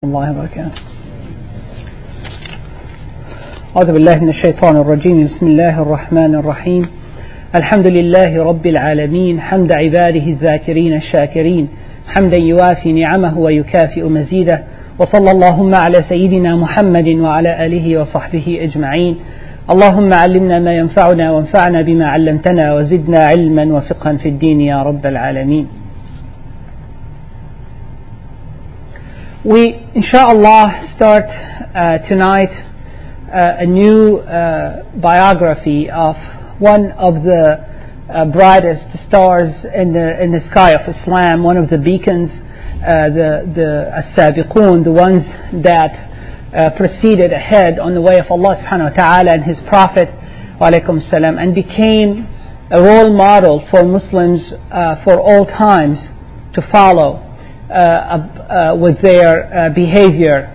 الله وبركاته. أعوذ بالله من الشيطان الرجيم. بسم الله الرحمن الرحيم. الحمد لله رب العالمين، حمد عباده الذاكرين الشاكرين، حمدا يوافي نعمه ويكافئ مزيده، وصلى اللهم على سيدنا محمد وعلى آله وصحبه أجمعين. اللهم علمنا ما ينفعنا وانفعنا بما علمتنا وزدنا علما وفقها في الدين يا رب العالمين. We, inshallah, start tonight a new biography of one of the brightest stars in the sky of Islam, one of the beacons, the as-sabiqun, the ones that proceeded ahead on the way of Allah subhanahu wa ta'ala and His Prophet, wa alaykum salam, and became a role model for Muslims for all times to follow. With their behavior,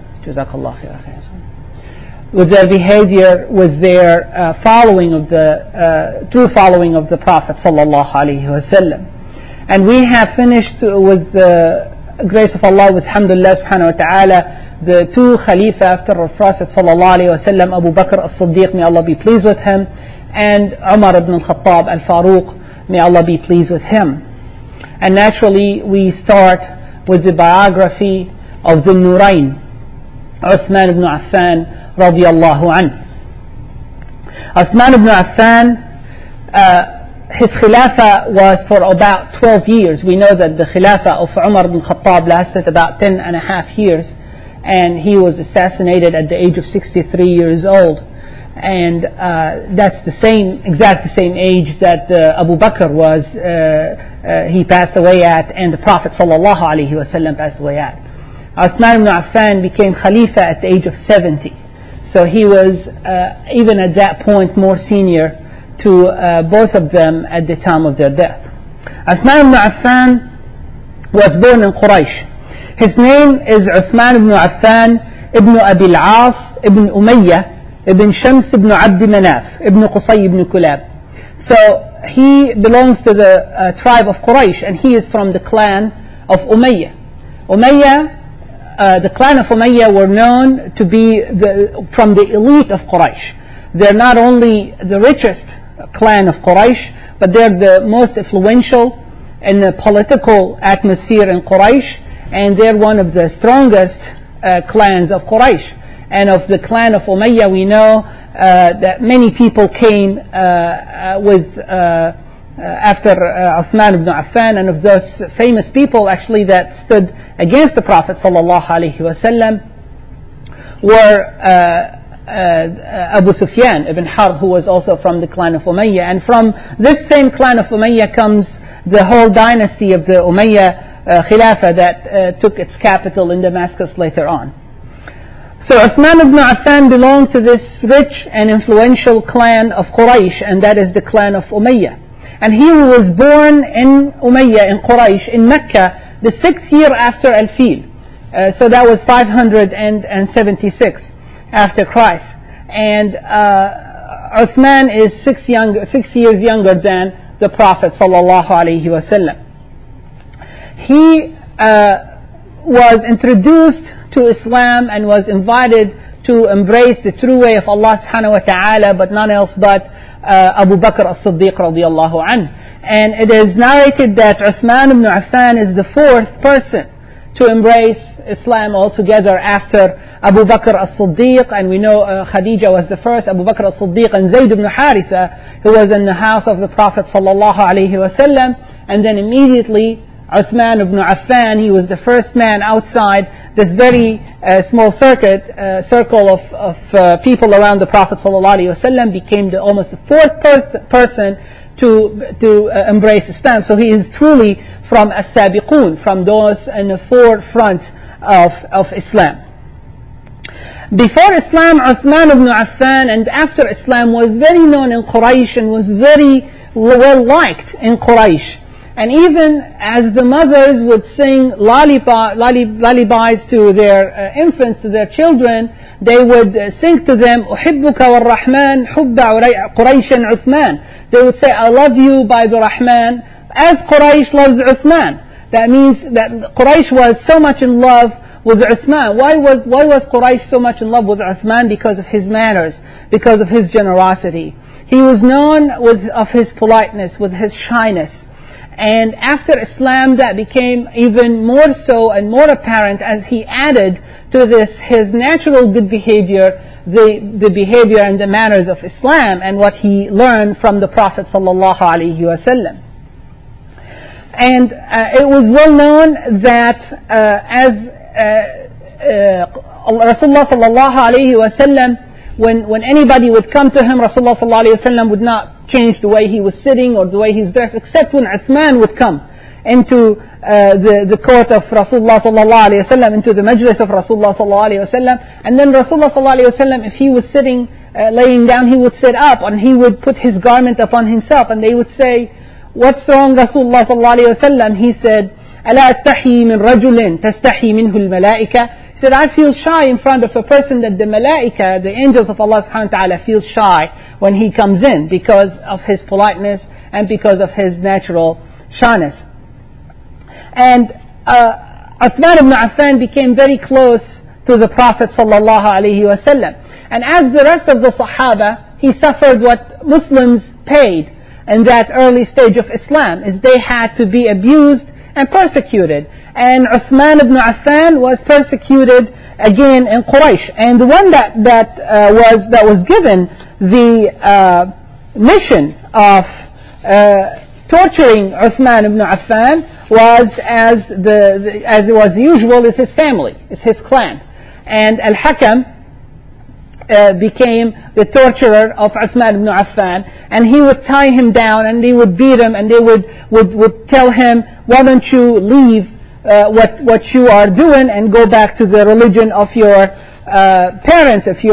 with their following of the true following of the Prophet sallallahu alaihi wasallam. And we have finished with the grace of Allah, with alhamdulillah subhanahu wa ta'ala, the two Khalifa after the Prophet sallallahu alaihi wasallam, Abu Bakr as-Siddiq, may Allah be pleased with him, and Umar ibn al-Khattab al-Faruq, may Allah be pleased with him. And naturally we start with the biography of the Nurayn, Uthman ibn Affan radiyallahu anhu. Uthman ibn Affan, his Khilafah was for about 12 years. We know that the Khilafah of Umar ibn Khattab lasted about 10 and a half years, and he was assassinated at the age of 63 years old. And that's the exact same age that Abu Bakr was, he passed away at, and the Prophet sallallahu alaihi wasallam passed away at. Uthman ibn Affan became Khalifa at the age of 70. So he was, even at that point, more senior to both of them at the time of their death. Uthman ibn Affan was born in Quraysh. His name is Uthman ibn Affan ibn Abi al-As ibn Umayyah ibn Shams ibn Abd Manaf ibn Qusay ibn Kulab. So he belongs to the tribe of Quraysh, and he is from the clan of Umayyah. The clan of Umayyah were known to be from the elite of Quraysh. They're not only the richest clan of Quraysh, but they're the most influential in the political atmosphere in Quraysh, and they're one of the strongest clans of Quraysh. And of the clan of Umayyah, we know that many people came after Uthman ibn Affan, and of those famous people actually that stood against the Prophet sallallahu alaihi wasallam were Abu Sufyan ibn Harb, who was also from the clan of Umayyah. And from this same clan of Umayyah comes the whole dynasty of the Umayyah Khilafah that took its capital in Damascus later on. So Uthman ibn Affan belonged to this rich and influential clan of Quraysh, and that is the clan of Umayyah. And he was born in Umayyah, in Quraysh, in Mecca, the 6th year after Al-Fil. So that was 576 after Christ. And Uthman is 6 years younger than the Prophet sallallahu alaihi wasallam. He was introduced to Islam and was invited to embrace the true way of Allah subhanahu wa ta'ala, but none else but Abu Bakr as-Siddiq radiyallahu anhu. And it is narrated that Uthman ibn Affan is the 4th person to embrace Islam altogether after Abu Bakr as-Siddiq. And we know Khadija was the first, Abu Bakr as-Siddiq, and Zayd ibn Haritha, who was in the house of the Prophet sallallahu alayhi wasallam. And then immediately Uthman ibn Affan, he was the first man outside this very small circle of people around the Prophet ﷺ, became almost the 4th person to embrace Islam. So he is truly from as-sabiqun, from those in the forefront of Islam. Before Islam, Uthman ibn Affan, and after Islam, was very known in Quraysh and was very well liked in Quraysh. And even as the mothers would sing lullabies to their infants, to their children, they would sing to them, أُحِبُّكَ وَالرَّحْمَنِ حُبَّ قُرَيْشٍ عُثْمَانِ. They would say, I love you by the Rahman, as Quraysh loves Uthman. That means that Quraysh was so much in love with Uthman. Why was Quraysh so much in love with Uthman? Because of his manners, because of his generosity. He was known of his politeness, with his shyness. And after Islam, that became even more so and more apparent as he added to this his natural good behavior, the behavior and the manners of Islam and what he learned from the Prophet sallallahu alaihi wasallam. And it was well known that as Rasulullah sallallahu alaihi wasallam, when anybody would come to him, Rasulullah sallallahu alaihi wasallam would not change the way he was sitting or the way he's dressed, except when Uthman would come into the court of Rasulullah sallallahu alaihi wasallam, into the majlis of Rasulullah sallallahu alaihi wasallam. And then Rasulullah sallallahu alaihi wasallam, if he was sitting, laying down, he would sit up and he would put his garment upon himself. And they would say, "What's wrong, Rasulullah sallallahu alaihi wasallam?" He said, "Ala astahi min rajulin tastahi minhu al-malaika." He said, "I feel shy in front of a person that the malaika, the angels of Allah subhanahu wa ta'ala, feel shy when he comes in, because of his politeness and because of his natural shyness." And Uthman ibn Affan became very close to the Prophet sallallahu alaihi wasallam. And as the rest of the Sahaba, he suffered what Muslims paid in that early stage of Islam, is they had to be abused and persecuted. And Uthman ibn Affan was persecuted again in Quraysh. And the one that was given the mission of torturing Uthman ibn Affan was, as it was usual, is his family, is his clan. And Al-Hakam became the torturer of Uthman ibn Affan, and he would tie him down and they would beat him, and they would tell him, "Why don't you leave what you are doing and go back to the religion of your parents, of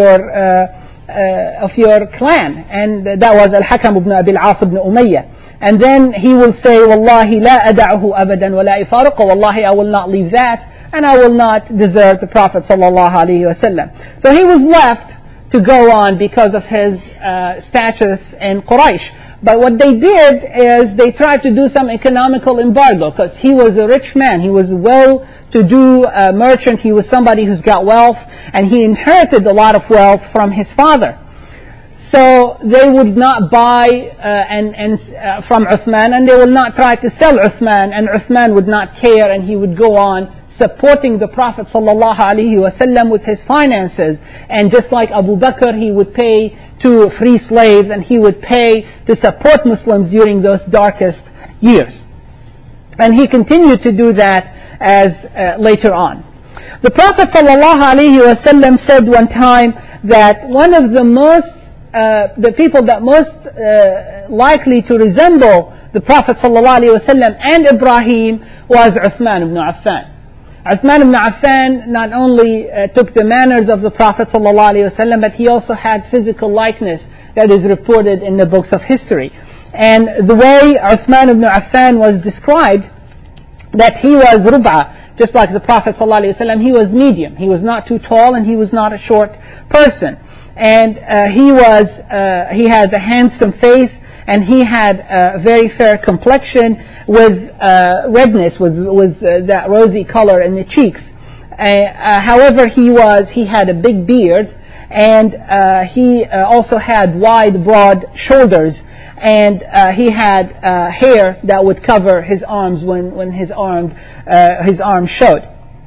your clan." And that was Al-Hakam ibn Abi al-As ibn Umayyah. And then he will say, "Wallahi la ada'uhu abadan wa la ifaruqa." Wallahi, I will not leave that, and I will not desert the Prophet sallallahu alaihi wasallam. So he was left to go on because of his status in Quraysh. But what they did is they tried to do some economical embargo, because he was a rich man. He was a well-to-do merchant. He was somebody who's got wealth, and he inherited a lot of wealth from his father. So they would not buy from Uthman, and they would not try to sell Uthman, and Uthman would not care, and he would go on supporting the Prophet sallallahu alaihi wasallam with his finances. And just like Abu Bakr, he would pay to free slaves, and he would pay to support Muslims during those darkest years. And he continued to do that as later on. The Prophet sallallahu alaihi wasallam said one time that one of the people that most likely to resemble the Prophet sallallahu alaihi wasallam and Ibrahim was Uthman ibn Affan. Uthman ibn Affan not only took the manners of the Prophet ﷺ, but he also had physical likeness that is reported in the books of history. And the way Uthman ibn Affan was described, that he was rub'a, just like the Prophet ﷺ, he was medium. He was not too tall, and he was not a short person. And he had a handsome face, and he had a very fair complexion with redness, with that rosy color in the cheeks. However, he had a big beard, and he also had wide, broad shoulders, and he had hair that would cover his arms when his arms showed.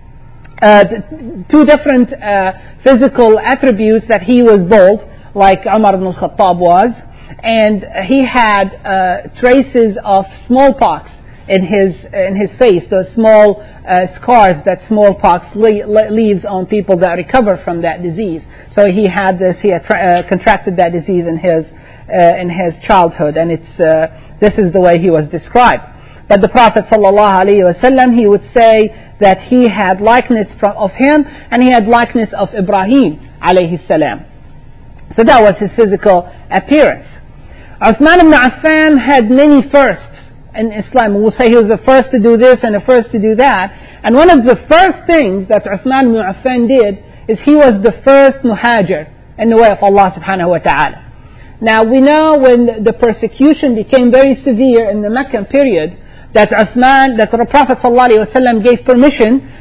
Two different physical attributes: that he was bald, like Umar ibn al-Khattab was, and he had traces of smallpox in his face, those small scars that smallpox leaves on people that recover from that disease. So he had this. He had contracted that disease in his childhood, and this is the way he was described. But the Prophet ﷺ, he would say that he had likeness of him, and he had likeness of Ibrahim alayhi salam. So that was his physical appearance. Uthman ibn Affan had many firsts in Islam. We'll say he was the first to do this and the first to do that. And one of the first things that Uthman ibn Affan did is he was the first muhajir in the way of Allah subhanahu wa ta'ala. Now we know when the persecution became very severe in the Meccan period, that the Prophet ﷺ gave permission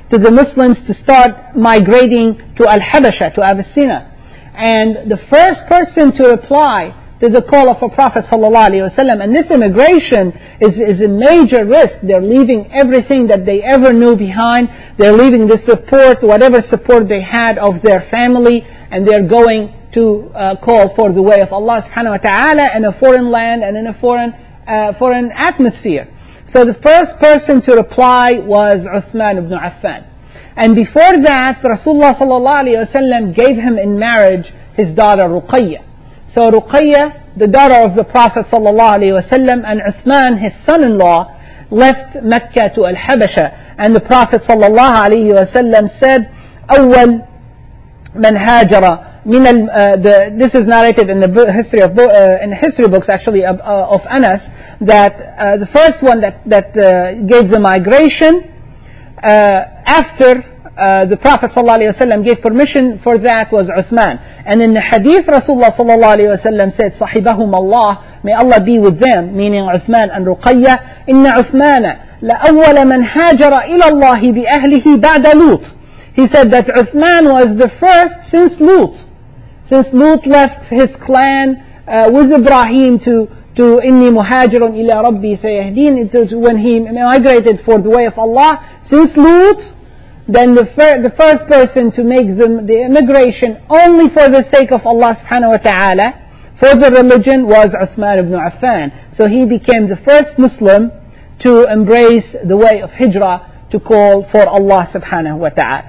to the Muslims to start migrating to Al-Habasha, to Abyssinia. And the first person to reply to the call of a Prophet ﷺ, and this immigration is a major risk. They're leaving everything that they ever knew behind. They're leaving the support, whatever support they had of their family, and they're going to call for the way of Allah subhanahu wa ta'ala in a foreign land and in a foreign atmosphere. So the first person to reply was Uthman ibn Affan. And before that, Rasulullah ﷺ gave him in marriage his daughter Ruqayya. So Ruqayya, the daughter of the Prophet ﷺ, and Uthman, his son-in-law, left Mecca to Al-Habasha. And the Prophet ﷺ said, أول من هاجر this is narrated in the history of in history books actually of Anas, that the first one that gave the migration after the Prophet ﷺ gave permission for that was Uthman. And in the hadith, Rasulullah ﷺ said, صَحِبَهُمْ Allah, may Allah be with them, meaning Uthman and Ruqayya, إِنَّ عُثْمَانَ لَأَوَّلَ مَنْ هَاجَرَ إِلَى اللَّهِ بِأَهْلِهِ بَعْدَ لُوط. He said that Uthman was the first since Lut. Since Lut left his clan with Ibrahim to إِنِّي مُهَاجِرٌ إِلَىٰ رَبِّي سَيَهْدِينِ, when he migrated for the way of Allah, since Lut, then the first person to make the immigration only for the sake of Allah subhanahu wa ta'ala, for the religion, was Uthman ibn Affan. So he became the first Muslim to embrace the way of Hijrah, to call for Allah subhanahu wa ta'ala.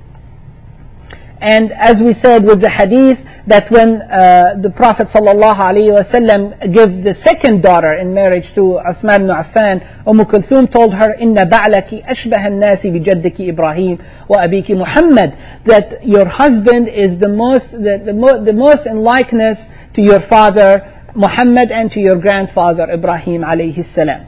And as we said with the hadith, that when the Prophet ﷺ gave the second daughter in marriage to Uthman ibn Affan, Kulthum told her, إِنَّ بَعْلَكِ أَشْبَهَ النَّاسِ بِجَدِّكِ إِبْرَاهِيمَ وَأَبِيكِ Muhammad, that your husband is the most in likeness to your father Muhammad and to your grandfather Ibrahim alayhi salam.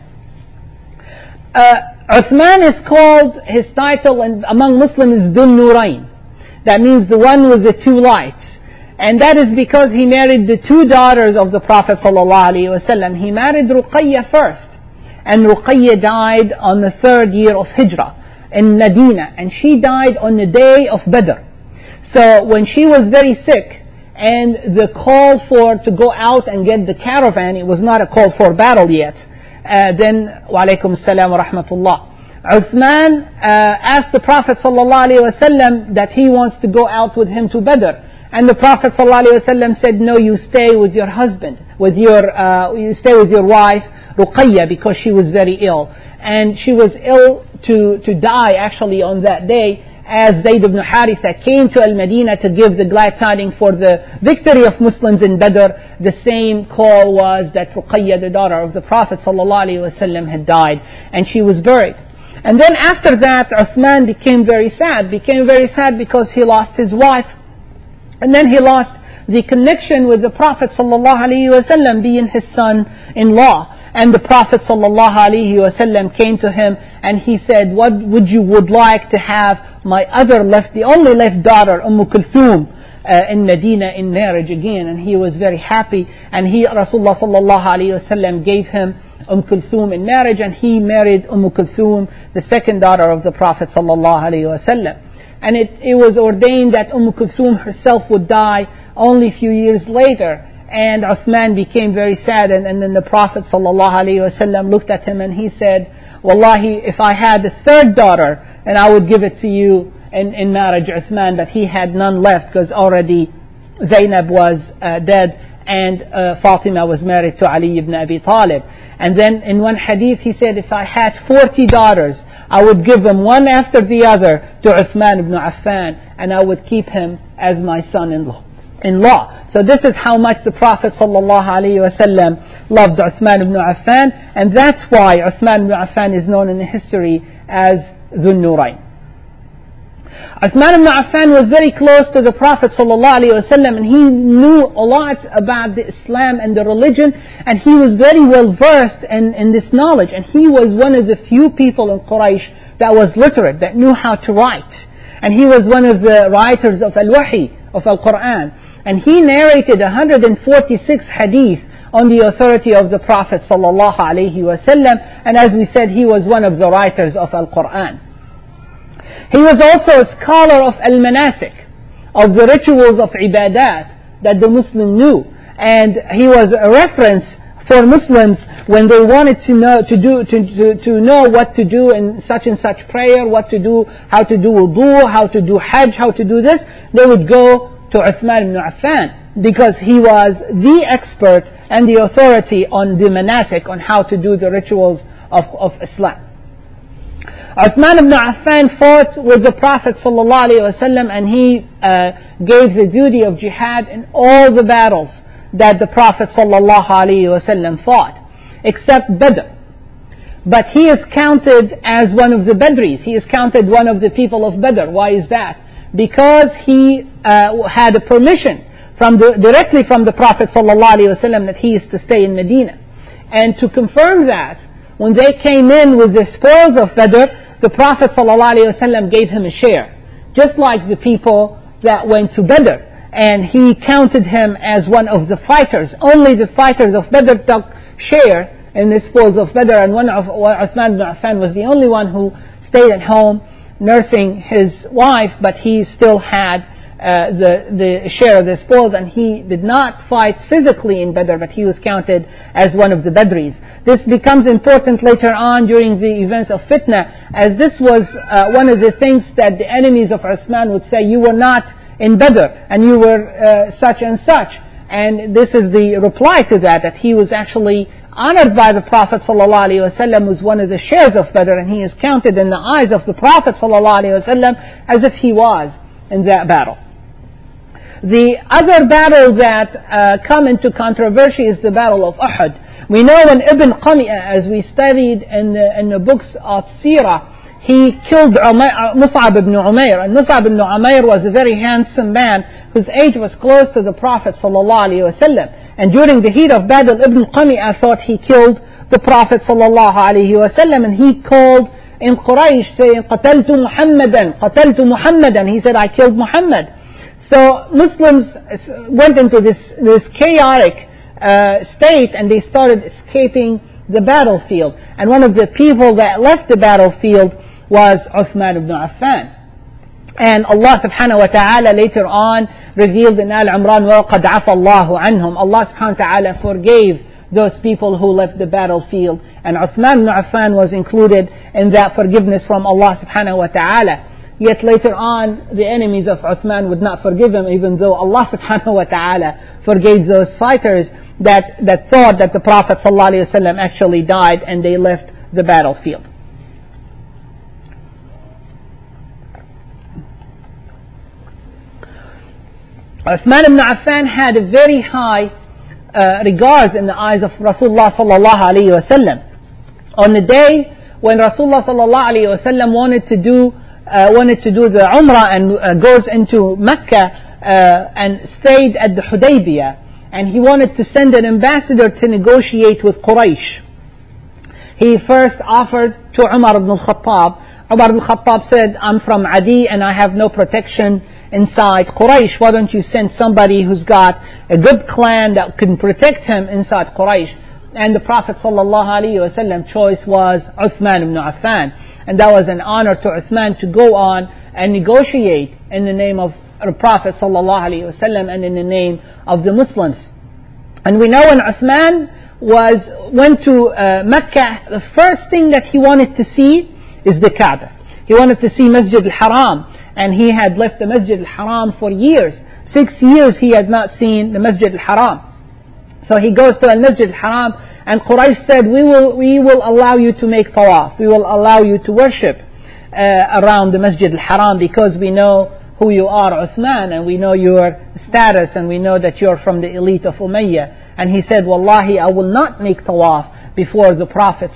Uthman is called, his title among Muslims is Dhul Nurayn. That means the one with the two lights. And that is because he married the two daughters of the Prophet ﷺ. He married Ruqayya first. And Ruqayya died on the third year of Hijrah in Medina. And she died on the day of Badr. So when she was very sick, and the call to go out and get the caravan, it was not a call for battle yet. Then, wa alaykum assalam wa rahmatullah. Uthman asked the Prophet ﷺ that he wants to go out with him to Badr. And the Prophet ﷺ said, no, you stay with your husband, you stay with your wife, Ruqayya, because she was very ill. And she was ill to die actually on that day, as Zayd ibn Haritha came to Al-Madinah to give the glad tidings for the victory of Muslims in Badr. The same call was that Ruqayya, the daughter of the Prophet ﷺ, had died, and she was buried. And then after that, Uthman became very sad because he lost his wife. And then he lost the connection with the Prophet ﷺ, being his son-in-law. And the Prophet ﷺ came to him and he said, what would like to have my the only left daughter, Kulthum, in Medina in marriage again? And he was very happy. And Rasulullah ﷺ gave him Kulthum in marriage, and he married Kulthum, the second daughter of the Prophet ﷺ. And it was ordained that Kulthum herself would die only a few years later. And Uthman became very sad, and then the Prophet ﷺ looked at him and he said, Wallahi, if I had a third daughter, and I would give it to you in marriage, Uthman, but he had none left because already Zainab was dead, and Fatima was married to Ali ibn Abi Talib. And then in one hadith he said, if I had 40 daughters, I would give them one after the other to Uthman ibn Affan, and I would keep him as my son-in-law. So this is how much the Prophet ﷺ loved Uthman ibn Affan, and that's why Uthman ibn Affan is known in the history as Dhul Nurayn. Uthman ibn Affan was very close to the Prophet ﷺ, and he knew a lot about the Islam and the religion, and he was very well versed in this knowledge. And he was one of the few people in Quraysh that was literate, that knew how to write. And he was one of the writers of Al-Wahi, of Al-Quran. And he narrated 146 hadith on the authority of the Prophet ﷺ. And as we said, he was one of the writers of Al-Quran. He was also a scholar of al-manasik, of the rituals of ibadat that the Muslim knew. And he was a reference for Muslims when they wanted to know what to do in such and such prayer, what to do, how to do wudu, how to do hajj, how to do this. They would go to Uthman ibn Affan, because he was the expert and the authority on the manasik, on how to do the rituals of Islam. Uthman ibn Affan fought with the Prophet ﷺ, and he gave the duty of jihad in all the battles that the Prophet ﷺ fought, except Badr. But he is counted as one of the Badris. He is counted one of the people of Badr. Why is that? Because he had a permission directly from the Prophet ﷺ that he is to stay in Medina. And to confirm that, when they came in with the spoils of Badr, the Prophet ﷺ gave him a share, just like the people that went to Badr. And he counted him as one of the fighters. Only the fighters of Badr took share in the spoils of Badr, and Uthman ibn Affan was the only one who stayed at home nursing his wife, but he still had the share of the spoils, and he did not fight physically in Badr, but he was counted as one of the Badris. This becomes important later on during the events of Fitna, as this was one of the things that the enemies of Uthman would say: you were not in Badr, and you were such and such. And this is the reply to that he was actually honored by the Prophet ﷺ, who's one of the shares of Badr, and he is counted in the eyes of the Prophet ﷺ as if he was in that battle. The other battle that come into controversy is the Battle of Uhud. We know when Ibn Qami'ah, as we studied in the books of Sirah, he killed Mus'ab ibn Umair. And Mus'ab ibn Umair was a very handsome man whose age was close to the Prophet ﷺ. And during the heat of battle, Ibn Qami'ah thought he killed the Prophet ﷺ, and he called in Quraysh saying, "Qataltu Muhammadan, Qataltu Muhammadan." He said, "I killed Muhammad." So Muslims went into this chaotic state, and they started escaping the battlefield. And one of the people that left the battlefield was Uthman ibn Affan. And Allah subhanahu wa ta'ala later on revealed in Al-Imran, وَقَدْ عَفَى اللَّهُ عَنْهُمْ. Allah subhanahu wa ta'ala forgave those people who left the battlefield. And Uthman ibn Affan was included in that forgiveness from Allah subhanahu wa ta'ala. Yet later on, the enemies of Uthman would not forgive him, even though Allah subhanahu wa ta'ala forgave those fighters that thought that the Prophet ﷺ actually died, and they left the battlefield. Uthman ibn Affan had a very high regards in the eyes of Rasulullah sallallahu alaihi wasallam. On the day when Rasulullah sallallahu alaihi wasallam wanted to do the Umrah and goes into Mecca and stayed at the Hudaybiyah, and he wanted to send an ambassador to negotiate with Quraysh. He first offered to Umar ibn al-Khattab. Umar ibn al-Khattab said, "I'm from Adi and I have no protection inside Quraysh. Why don't you send somebody who's got a good clan that can protect him inside Quraysh?" And the Prophet ﷺ choice was Uthman ibn Affan. And that was an honor to Uthman to go on and negotiate in the name of the Prophet ﷺ and in the name of the Muslims. And we know when Uthman went to Mecca, the first thing that he wanted to see is the Kaaba. He wanted to see Masjid al-Haram, and he had left the Masjid al-Haram for years. 6 years he had not seen the Masjid al-Haram. So he goes to al-Masjid al-Haram, and Quraysh said, we will allow you to make tawaf. We will allow you to worship around the Masjid al-Haram, because we know who you are, Uthman, and we know your status, and we know that you're from the elite of Umayyah. And he said, "Wallahi, I will not make tawaf before the Prophet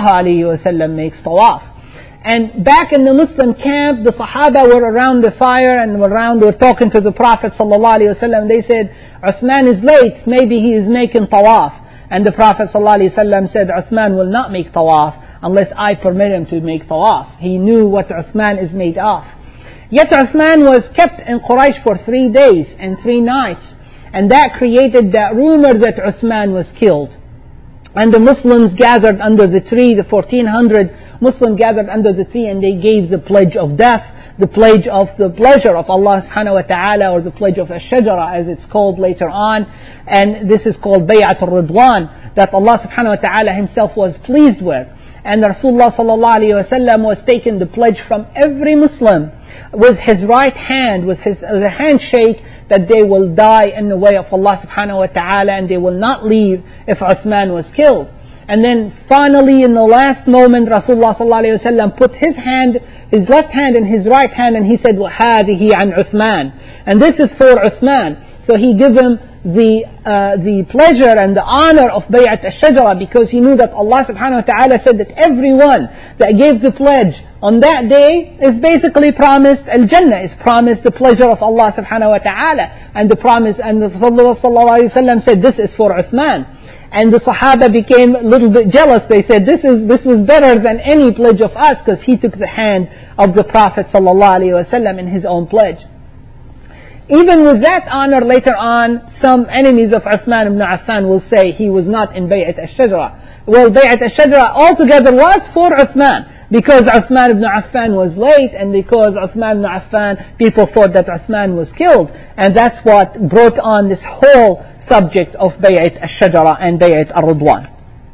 ﷺ makes tawaf." And back in the Muslim camp, the Sahaba were around the fire and were talking to the Prophet ﷺ. They said, "Uthman is late, maybe he is making tawaf." And the Prophet ﷺ said, "Uthman will not make tawaf unless I permit him to make tawaf." He knew what Uthman is made of. Yet Uthman was kept in Quraysh for 3 days and 3 nights. And that created that rumor that Uthman was killed. And the Muslims gathered under the tree, the 1,400 Muslims gathered under the tree and they gave the pledge of death, the pledge of the pleasure of Allah subhanahu wa ta'ala, or the pledge of ash-shajara as it's called later on. And this is called Bay'at al-Ridwan, that Allah subhanahu wa ta'ala himself was pleased with. And Rasulullah sallallahu alayhi wa sallam was taking the pledge from every Muslim with his right hand, with the handshake, that they will die in the way of Allah subhanahu wa ta'ala and they will not leave if Uthman was killed. And then finally in the last moment Rasulullah sallallahu alayhi wa sallam put his hand, his left hand in his right hand, and he said, وَهَذِهِ عَنْ Uthman. And this is for Uthman. So he gave him the pleasure and the honor of Bay'at al-Shajara, because he knew that Allah subhanahu wa ta'ala said that everyone that gave the pledge on that day is basically promised al-Jannah, is promised the pleasure of Allah subhanahu wa ta'ala. And the promise, and the Prophet sallallahu alayhi wa sallam said, this is for Uthman. And the Sahaba became a little bit jealous. They said, this was better than any pledge of us, because he took the hand of the Prophet sallallahu alayhi wa sallam in his own pledge. Even with that honor later on, some enemies of Uthman ibn Affan will say he was not in Bay'at al-Shajara. Well, Bay'at al-Shajara altogether was for Uthman, because Uthman ibn Affan was late, and because Uthman ibn Affan, people thought that Uthman was killed. And that's what brought on this whole subject of Bay'at al-Shajara and Bay'at al-Ridwan.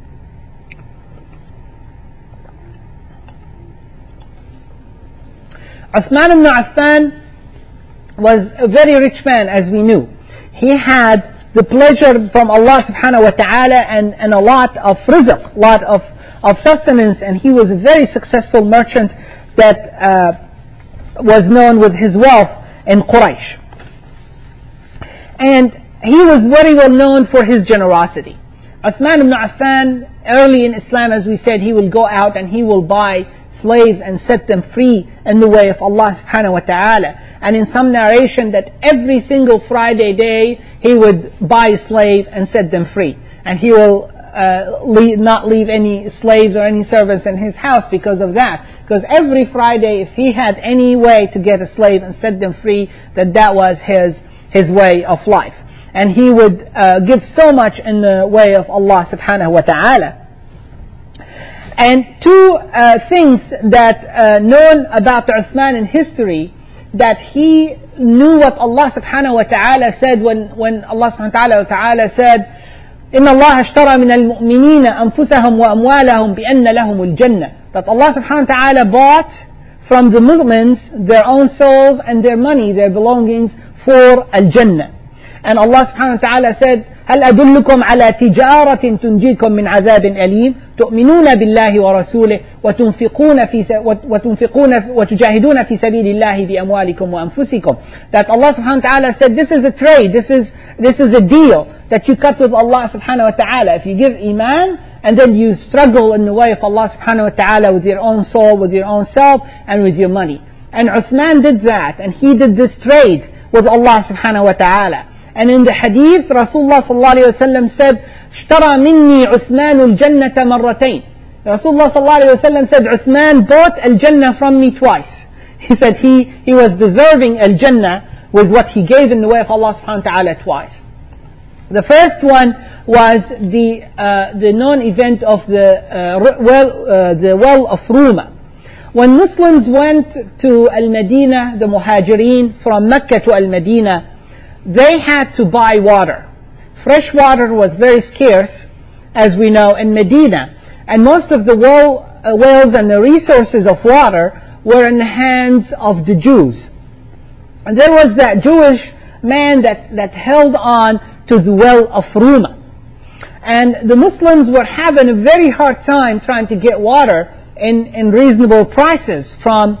Uthman ibn Affan was a very rich man, as we knew. He had the pleasure from Allah subhanahu wa ta'ala and a lot of rizq, lot of sustenance, and he was a very successful merchant that was known with his wealth in Quraysh. And he was very well known for his generosity. Uthman ibn Affan, early in Islam, as we said, he will go out and he will buy slaves and set them free in the way of Allah subhanahu wa ta'ala. And in some narration that every single Friday day he would buy a slave and set them free. And he will not leave any slaves or any servants in his house because of that. Because every Friday, if he had any way to get a slave and set them free, that was his way of life. And he would give so much in the way of Allah subhanahu wa ta'ala. And two things that known about Uthman in history, that he knew what Allah subhanahu wa ta'ala said when Allah subhanahu wa ta'ala said, إِنَّ اللَّهَ اشْتَرَى مِنَ الْمُؤْمِنِينَ أَنفُسَهُمْ وَأَمْوَالَهُمْ بِأَنَّ لَهُمُ الْجَنَّةِ. That Allah subhanahu wa ta'ala bought from the Muslims their own souls and their money, their belongings, for al-Jannah. And Allah subhanahu wa ta'ala said, هل أدلكم على تجارة تنجيكم من عذاب أليم تؤمنون بالله ورسوله وتجاهدون في سبيل الله بأموالكم وأنفسكم. That Allah subhanahu wa ta'ala said, this is a trade, this is a deal that you cut with Allah subhanahu wa ta'ala. If you give iman and then you struggle in the way of Allah subhanahu wa ta'ala with your own soul, with your own self, and with your money. And Uthman did that, and he did this trade with Allah subhanahu wa ta'ala. And in the hadith, Rasulullah sallallahu alayhi wa sallam said, اشترى مني عثمان الجنة مرتين. Rasulullah sallallahu alayhi wa sallam said, Uthman bought al-Jannah from me twice. He said he was deserving al-Jannah with what he gave in the way of Allah subhanahu wa ta'ala twice. The first one was the known event of the well of Ruma. When Muslims went to Al-Madinah, the Muhajirin, from Mecca to Al-Madinah, they had to buy water. Fresh water was very scarce, as we know, in Medina. And most of the wells and the resources of water were in the hands of the Jews. And there was that Jewish man that held on to the well of Ruma. And the Muslims were having a very hard time trying to get water in reasonable prices from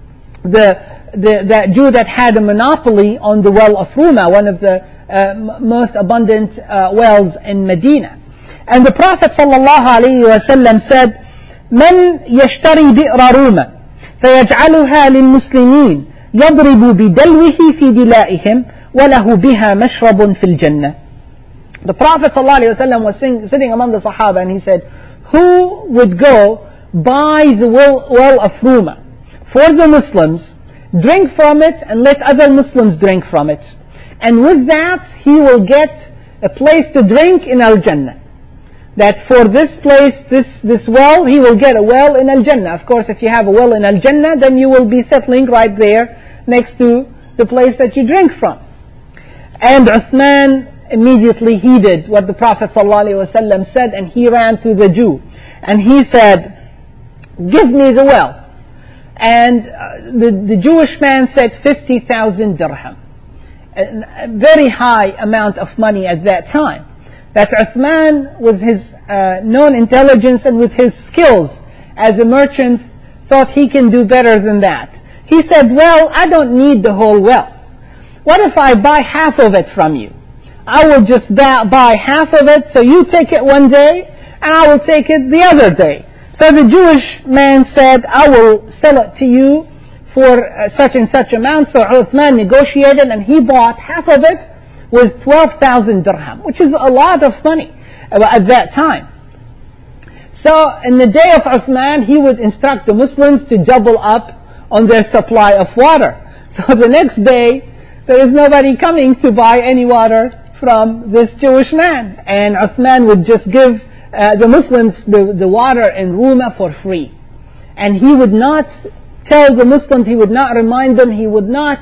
that Jew that had a monopoly on the well of Ruma, one of the most abundant wells in Medina. And the Prophet ﷺ said, من يشتري بئر روما فيجعلها للمسلمين يضرب بدلوه في دلائهم وله بها مشرب في الجنة. The Prophet ﷺ was sitting among the Sahaba, and he said, who would go buy the well of Ruma for the Muslims, drink from it, and let other Muslims drink from it, and with that he will get a place to drink in Al-Jannah. that for this place, this well, he will get a well in Al-Jannah. Of course, if you have a well in Al-Jannah, then you will be settling right there next to the place that you drink from. And Uthman immediately heeded what the Prophet ﷺ said, and he ran to the Jew. And he said, give me the well. And the Jewish man said 50,000 dirham. A very high amount of money at that time. That Uthman, with his known intelligence and with his skills as a merchant, thought he can do better than that. He said, well, I don't need the whole well. What if I buy half of it from you? I will just buy half of it, so you take it one day, and I will take it the other day. So the Jewish man said, I will sell it to you for such and such amount. So Uthman negotiated, and he bought half of it with 12,000 dirham, which is a lot of money at that time. So in the day of Uthman, he would instruct the Muslims to double up on their supply of water. So the next day, there is nobody coming to buy any water from this Jewish man. And Uthman would just give the Muslims the water in Ruma for free. And he would not tell the Muslims, he would not remind them, he would not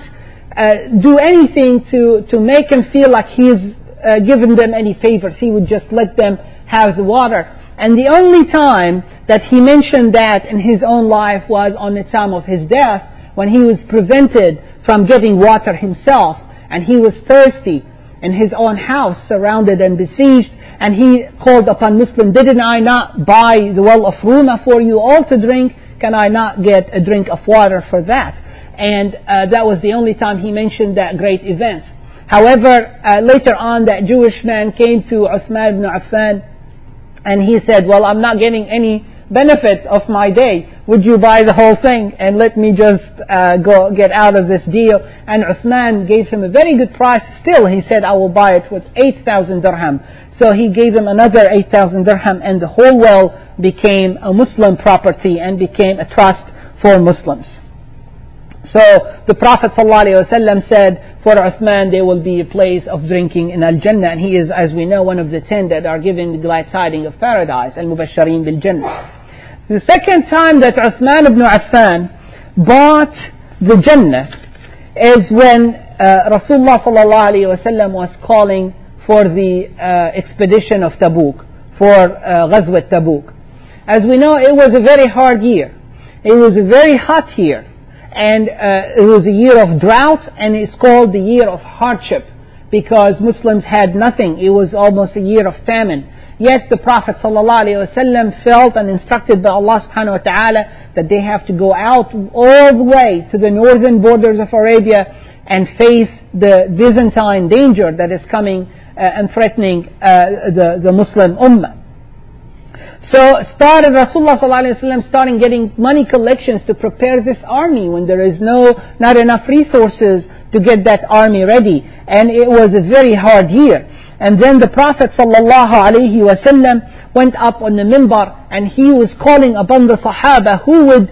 do anything to make them feel like he's given them any favors. He would just let them have the water. And the only time that he mentioned that in his own life was on the time of his death, when he was prevented from getting water himself, and he was thirsty in his own house, surrounded and besieged, and he called upon Muslim, didn't I not buy the well of Ruma for you all to drink? Can I not get a drink of water for that? And that was the only time he mentioned that great event. However, later on, that Jewish man came to Uthman ibn Affan, and he said, well, I'm not getting any benefit of my day. Would you buy the whole thing and let me just go get out of this deal? And Uthman gave him a very good price. Still, he said, I will buy it with 8,000 dirham. So he gave him another 8,000 dirham, and the whole well became a Muslim property and became a trust for Muslims. So the Prophet ﷺ said, for Uthman there will be a place of drinking in Al-Jannah, and he is, as we know, one of the 10 that are given the glad tidings of paradise, Al-Mubashareen bil-Jannah. The second time that Uthman ibn Affan bought the Jannah is when Rasulullah ﷺ was calling for the expedition of Tabuk, for Ghazwat Tabuk. As we know, it was a very hard year. It was a very hot year. And it was a year of drought, and it's called the year of hardship because Muslims had nothing. It was almost a year of famine. Yet the Prophet ﷺ felt and instructed by Allah subhanahu wa ta'ala that they have to go out all the way to the northern borders of Arabia and face the Byzantine danger that is coming and threatening the Muslim ummah. So Rasulullah ﷺ starting getting money collections to prepare this army when there is not enough resources to get that army ready. And it was a very hard year. And then the Prophet ﷺ went up on the minbar, and he was calling upon the Sahaba who would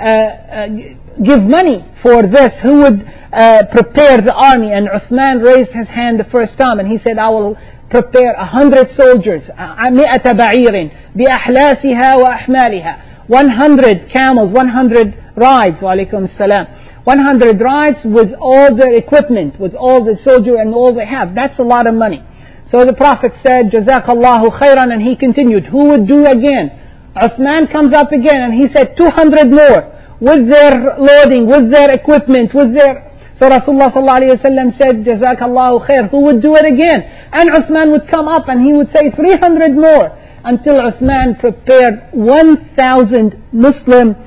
give money for this, who would prepare the army. And Uthman raised his hand the first time, and he said, I will prepare 100 soldiers, 100 بعير بأحلاسها وأحمالها, 100 camels, 100 rides, وعليكم السلام, 100 rides with all the equipment, with all the soldiers and all they have. That's a lot of money. So the Prophet said, Jazakallahu khairan, and he continued, who would do again? Uthman comes up again, and he said 200 more, with their loading, with their equipment, with their... So Rasulullah ﷺ said, Jazakallahu khair, who would do it again? And Uthman would come up and he would say 300 more, until Uthman prepared 1,000 Muslim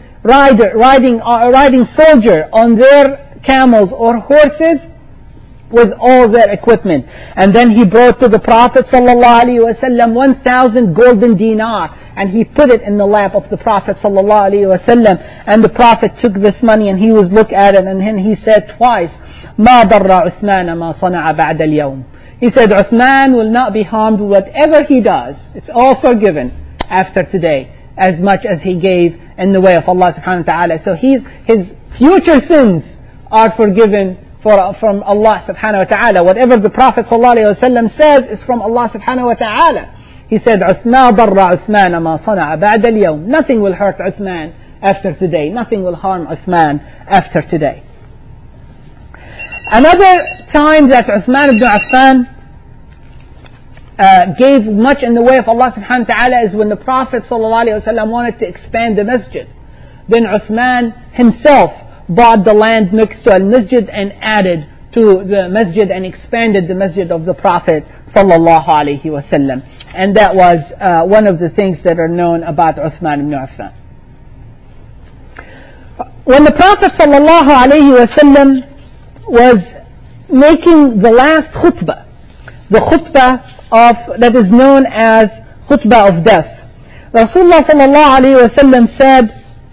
riding soldier on their camels or horses with all their equipment. And then he brought to the Prophet ﷺ 1,000 golden dinar, and he put it in the lap of the Prophet ﷺ. And the Prophet took this money and he was look at it, and then he said twice, مَا ضَرَّ عُثْمَانَ مَا صَنَعَ بَعْدَ الْيَوْمِ. He said Uthman will not be harmed with whatever he does. It's all forgiven after today, as much as he gave in the way of Allah subhanahu wa ta'ala. So his future sins are forgiven from Allah subhanahu wa ta'ala. Whatever the Prophet sallallahu alaihi wasallam says is from Allah subhanahu wa ta'ala. He said, عثمان ضر عثمان ما صنع بعد اليوم. Nothing will hurt Uthman after today. Nothing will harm Uthman after today. Another time that Uthman ibn Affan gave much in the way of Allah subhanahu wa ta'ala is when the Prophet sallallahu alaihi wasallam wanted to expand the masjid. Then Uthman himself bought the land next to al-masjid and added to the masjid and expanded the masjid of the Prophet sallallahu alaihi wasallam. And that was one of the things that are known about Uthman ibn Affan. When the Prophet sallallahu alaihi wasallam was making the last khutbah, the khutbah that is known as khutbah of death, Rasulullah sallallahu alaihi wasallam said,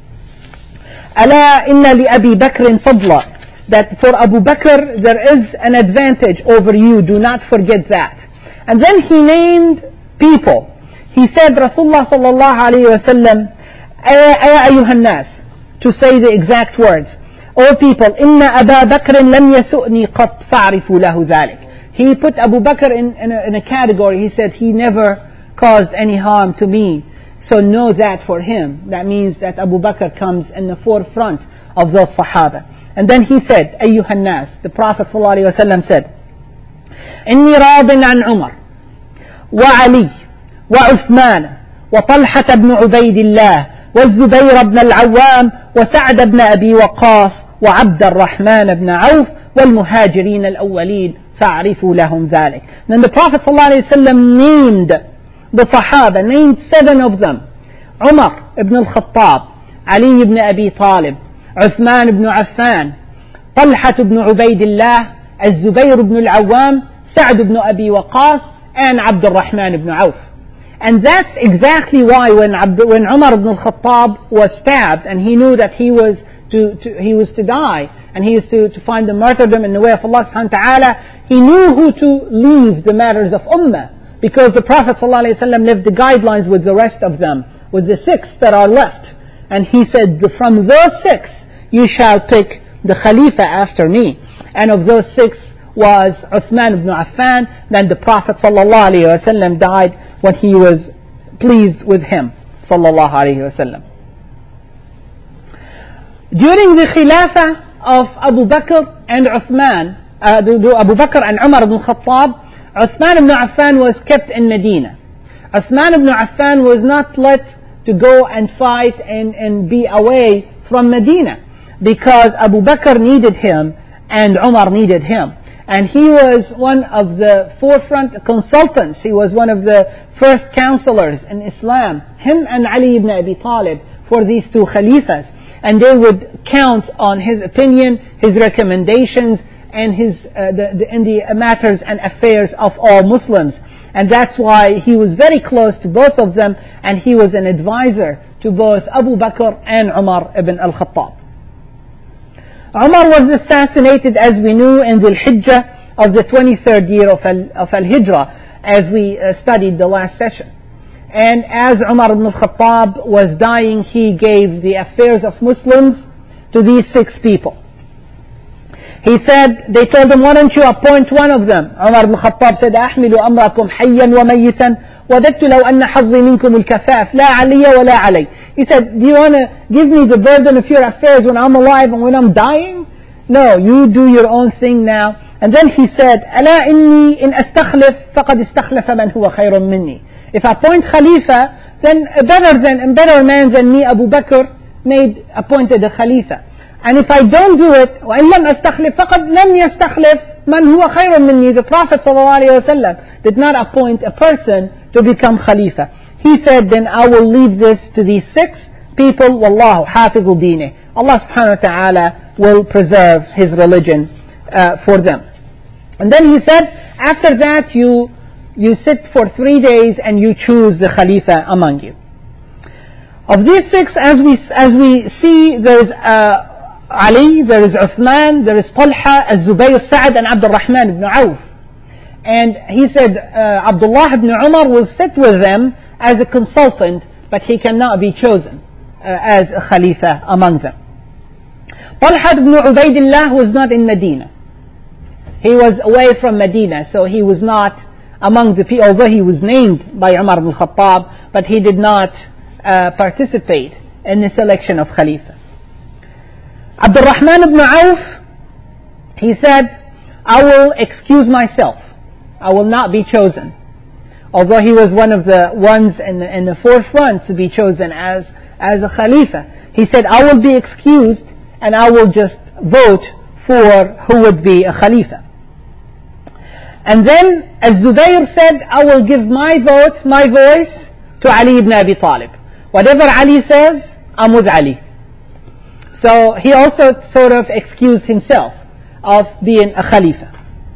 ألا إن لأبي بكر فضلا, that for Abu Bakr there is an advantage over you, do not forget that. And then he named people. He said, Rasulullah sallallahu alayhi wa sallam, أيها الناس, to say the exact words, O people, إن أبا بكر لم يسؤني قط فاعرفوا له ذلك. He put Abu Bakr in a category. He said, he never caused any harm to me, so know that for him. That means that Abu Bakr comes in the forefront of those Sahaba. And then he said, أيها الناس, the Prophet صلى الله عليه وسلم said, إني راض عن عمر وعلي وعثمان وطلحة بن عبيد الله والزبير بن العوام وسعد بن أبي وقاص وعبد الرحمن بن عوف والمهاجرين الأولين فاعرفوا لهم ذلك. Then the Prophet صلى الله عليه وسلم named the Sahaba, named 7 of them: Umar ibn al-Khattab, Ali ibn Abi Talib, Uthman ibn Affan, Talha ibn Ubaydillah, Zubayr ibn al-Awwam, Sa'd ibn Abi Waqas, and Abd al-Rahman ibn Auf. And that's exactly why when Umar ibn al-Khattab was stabbed and he knew that he was to die and he was to find the martyrdom in the way of Allah subhanahu wa ta'ala, he knew who to leave the matters of Ummah, because the Prophet ﷺ left the guidelines with the rest of them, with the 6 that are left. And he said, from those 6 you shall pick the Khalifa after me. And of those 6 was Uthman ibn Affan. Then the Prophet ﷺ died when he was pleased with him ﷺ. During the Khilafah of Abu Bakr and Uthman, Abu Bakr and Umar ibn Khattab, Uthman ibn Affan was kept in Medina. Uthman ibn Affan was not let to go and fight and be away from Medina, because Abu Bakr needed him and Umar needed him. And he was one of the forefront consultants. He was one of the first counselors in Islam, him and Ali ibn Abi Talib, for these 2 Khalifas. And they would count on his opinion, his recommendations, and in the matters and affairs of all Muslims. And that's why he was very close to both of them, and he was an advisor to both Abu Bakr and Umar ibn al-Khattab. Umar was assassinated, as we knew, in the Hijjah of the 23rd year of Al-Hijrah, as we studied the last session. And as Umar ibn al-Khattab was dying, he gave the affairs of Muslims to these 6 people. He said, they told him, why don't you appoint one of them? Umar ibn al-Khattab said, أحمل أمركم حيا وميتا وددت لو أن حظي منكم الكفاف لا علي ولا علي. He said, do you want to give me the burden of your affairs when I'm alive and when I'm dying? No, you do your own thing now. And then he said, ألا إني إن أستخلف فقد استخلف من هو خير مني. If I appoint Khalifa, then a better man than me, Abu Bakr, appointed a Khalifa. And if I don't do it, وإن لم أستخلف فقد لم يستخلف من هو خير مني. The Prophet ﷺ did not appoint a person to become Khalifa. He said, then I will leave this to these 6 people. Wallahu hafizu deenih. Allah subhanahu wa ta'ala will preserve His religion for them. And then he said, after that you sit for 3 days and you choose the Khalifa among you. Of these 6, as we see, there is Ali, there is Uthman, there is Talha, Zubayr, Sa'd, and Abd al-Rahman ibn Auf. And he said Abdullah ibn Umar will sit with them as a consultant, but he cannot be chosen as a Khalifa among them. Talha ibn Ubaydillah was not in Medina. He was away from Medina, so he was not among the people, although he was named by Umar ibn Khattab, but he did not participate in the selection of Khalifa. Abdul Rahman ibn Auf, he said, I will excuse myself. I will not be chosen. Although he was one of the ones in the forefront to be chosen as a Khalifa. He said, I will be excused and I will just vote for who would be a Khalifa. And then Az-Zubayr said, I will give my voice to Ali ibn Abi Talib. Whatever Ali says, I'm with Ali. So he also sort of excused himself of being a Khalifa.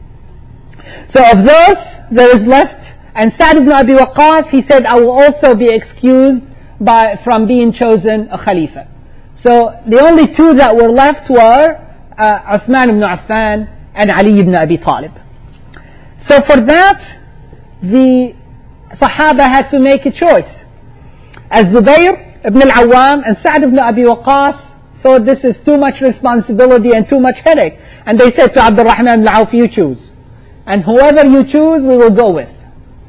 So of those, there is left, and Sa'd ibn Abi Waqqas, he said, I will also be excused from being chosen a Khalifa. So the only two that were left were Uthman ibn Affan and Ali ibn Abi Talib. So for that, the Sahaba had to make a choice. As Zubayr ibn al-Awwam and Sa'd ibn Abi Waqqas thought this is too much responsibility and too much headache. And they said to Abdul Rahman ibn Auf, you choose. And whoever you choose, we will go with.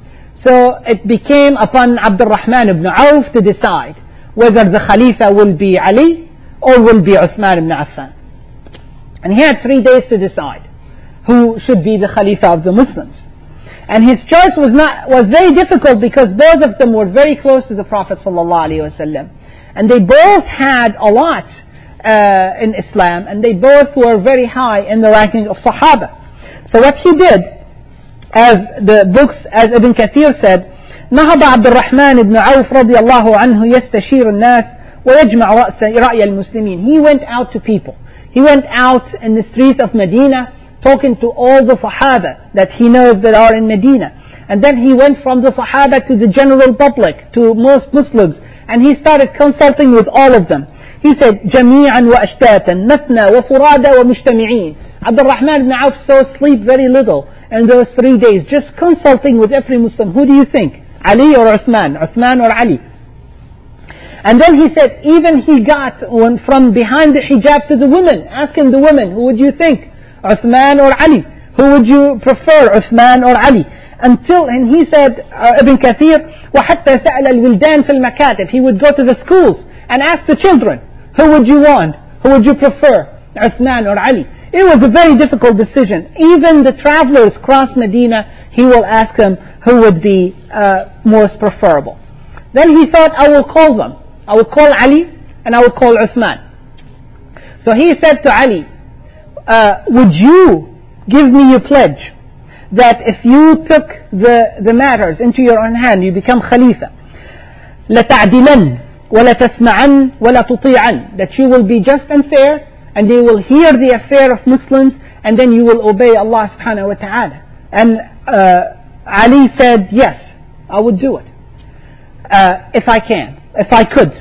So it became upon Abdul Rahman ibn Auf to decide whether the Khalifa will be Ali or will be Uthman ibn Affan. And he had 3 days to decide who should be the Khalifa of the Muslims. And his choice was very difficult because both of them were very close to the Prophet ﷺ. And they both had a lot in Islam, and they both were very high in the ranking of Sahaba. So what he did, as Ibn Kathir said, نهض عبد الرحمن بن عوف رضي الله عنه يستشير الناس ويجمع رأي المسلمين. He went out to people. He went out in the streets of Medina, talking to all the Sahaba that he knows that are in Medina. And then he went from the Sahaba to the general public, to most Muslims, and he started consulting with all of them. He said, جميعا وأشتاتا مثنى وفرادا ومجتمعين. Abdul Rahman ibn Auf saw sleep very little in those 3 days, just consulting with every Muslim. Who do you think? Ali or Uthman? Uthman or Ali? And then he said, even he got one from behind the hijab to the women, asking the women, who would you think? Uthman or Ali? Who would you prefer, Uthman or Ali? And he said, Ibn Kathir, وَحَتَّى سَأَلَ الْوِلْدَانِ فِي الْمَكَاتِبِ. He would go to the schools and ask the children, who would you want? Who would you prefer, Uthman or Ali? It was a very difficult decision. Even the travelers cross Medina, he will ask them who would be most preferable. Then he thought, I will call them. I will call Ali and I will call Uthman. So he said to Ali, would you give me your pledge that if you took the matters into your own hand, you become Khalifa, لَتَعْدِلَنْ وَلَا تَسْمَعَنْ وَلَا تُطِيعَنْ, that you will be just and fair, and you will hear the affair of Muslims, and then you will obey Allah subhanahu wa ta'ala. And Ali said, yes, I would do it. If I could.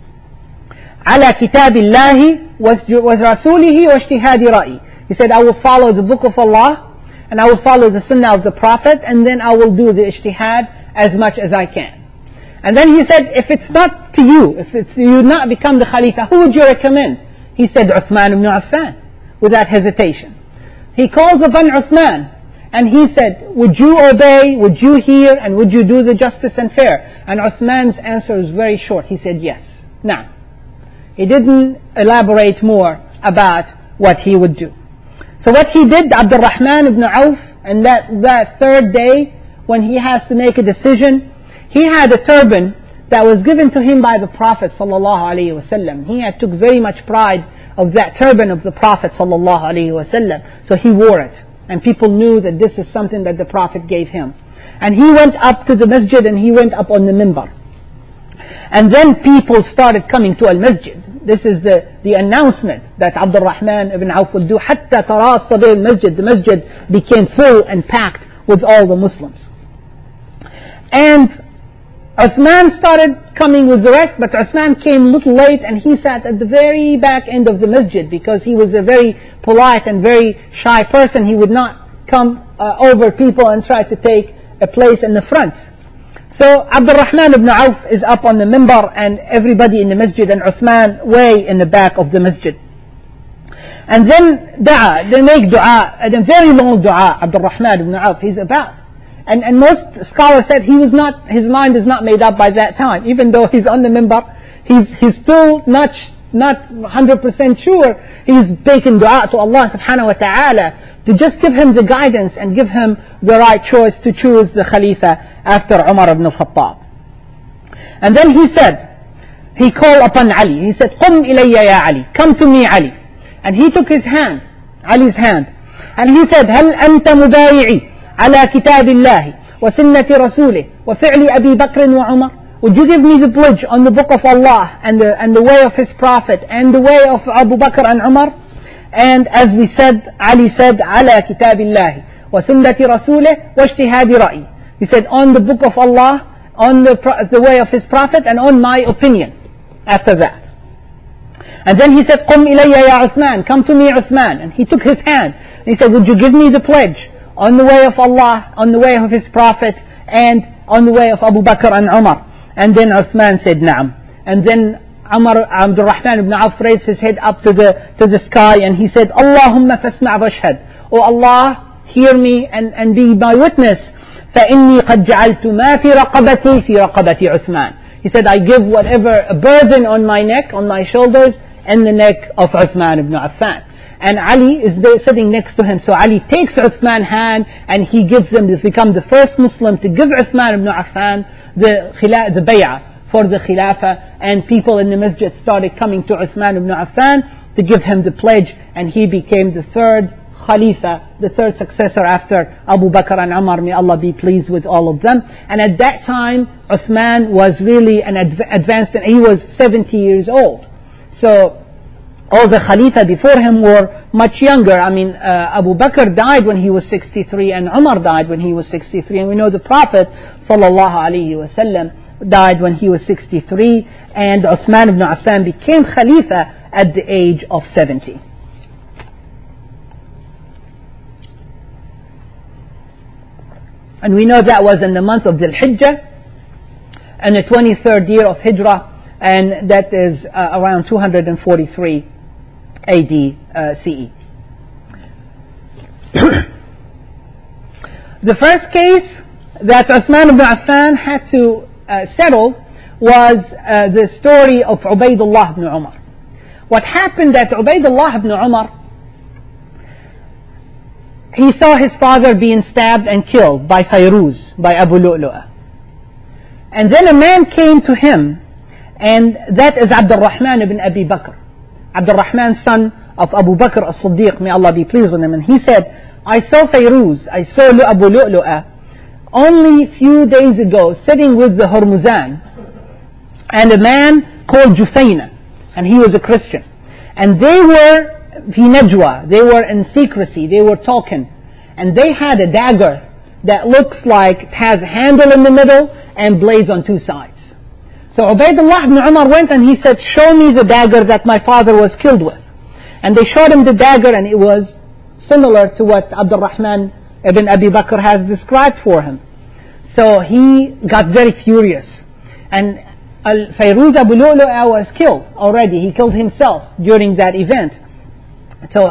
على كتاب الله ورسوله واجتهاد رأيي. He said, I will follow the book of Allah, and I will follow the sunnah of the Prophet, and then I will do the ijtihad as much as I can. And then he said, if it's not to you, if you not become the Khalifa, who would you recommend? He said, Uthman ibn Affan, without hesitation. He calls upon Uthman, and he said, would you obey, would you hear, and would you do the justice and fair? And Uthman's answer is very short. He said, yes. Now, he didn't elaborate more about what he would do. So what he did, Abdul Rahman ibn Auf, and that third day, when he has to make a decision, he had a turban that was given to him by the Prophet ﷺ. He took very much pride of that turban of the Prophet ﷺ. So he wore it. And people knew that this is something that the Prophet gave him. And he went up to the masjid, and he went up on the minbar. And then people started coming to al-masjid. This is the announcement that Abdul Rahman ibn Auf would do. حتى ترى الصبي المسجد. The masjid became full and packed with all the Muslims. And Uthman started coming with the rest, but Uthman came a little late, and he sat at the very back end of the masjid because he was a very polite and very shy person. He would not come over people and try to take a place in the front. So Abdul Rahman ibn Auf is up on the minbar, and everybody in the masjid, and Uthman way in the back of the masjid. And then they make dua, and a very long dua. Abdul Rahman ibn Auf, he's about And most scholars said his mind is not made up by that time. Even though he's on the minbar, he's still not 100% sure. He's taking dua to Allah subhanahu wa ta'ala to just give him the guidance and give him the right choice to choose the Khalifa after Umar ibn al-Khattab. And then he called upon Ali. He said, "Qum ilayya ya Ali, come to me, Ali." And he took his hand, Ali's hand, and he said, "هل أنت مبايعي على كتاب الله وسنة رسوله وفعل أبي بكر وعمر?" Would you give me the pledge on the book of Allah and the way of His Prophet and the way of Abu Bakr and Umar? And as we said, Ali said, على كتاب الله وسنة رسوله واجتهاد رأي. He said, on the book of Allah, on the way of His Prophet, and on my opinion. After that. And then he said, قم إلي يا عثمان, come to me Uthman. And he took his hand. And he said, would you give me the pledge on the way of Allah, on the way of His Prophet, and on the way of Abu Bakr and Umar? And then Uthman said, Naam. And then Abdul Rahman ibn Auf raised his head up to the sky and he said, Allahumma fasma' washhad. Oh Allah, hear me and be my witness. فإني قد جعلت ما في رقبتي في رقبة عثمان. He said, I give whatever a burden on my neck, on my shoulders, and the neck of Uthman ibn Affan. And Ali is there sitting next to him. So Ali takes Uthman's hand and he gives him to become the first Muslim to give Uthman ibn Affan the bay'ah for the Khilafah. And people in the masjid started coming to Uthman ibn Affan to give him the pledge. And he became the third Khalifa, the third successor after Abu Bakr and Umar. May Allah be pleased with all of them. And at that time, Uthman was really an advanced, and he was 70 years old. So all the Khalifa before him were much younger. I mean, Abu Bakr died when he was 63 and Umar died when he was 63. And we know the Prophet sallallahu alaihi wasallam died when he was 63. And Uthman ibn Affan became Khalifa at the age of 70. And we know that was in the month of Dhul Hijjah and the 23rd year of Hijrah, and that is around 243 AD CE. The first case that Uthman ibn Affan had to settle was the story of Ubaydullah ibn Umar. What happened that Ubaydullah ibn Umar, he saw his father being stabbed and killed by Fayruz, by Abu Lu'lu'ah. And then a man came to him, and that is Abdul Rahman ibn Abi Bakr. Abdul Rahman, son of Abu Bakr as-Siddiq, may Allah be pleased with him. And he said, I saw Fayruz, I saw Abu Lu'lu'ah only few days ago sitting with the Hormuzan and a man called Jufayna, and he was a Christian. And they were fi najwa, they were in secrecy, they were talking, and they had a dagger that looks like it has a handle in the middle and blades on two sides. So Ubaydullah ibn Umar went and he said, show me the dagger that my father was killed with. And they showed him the dagger, and it was similar to what Abdul Rahman ibn Abi Bakr has described for him. So he got very furious, and Fayruz Abu Lu'lu'ah was killed already. He killed himself during that event. So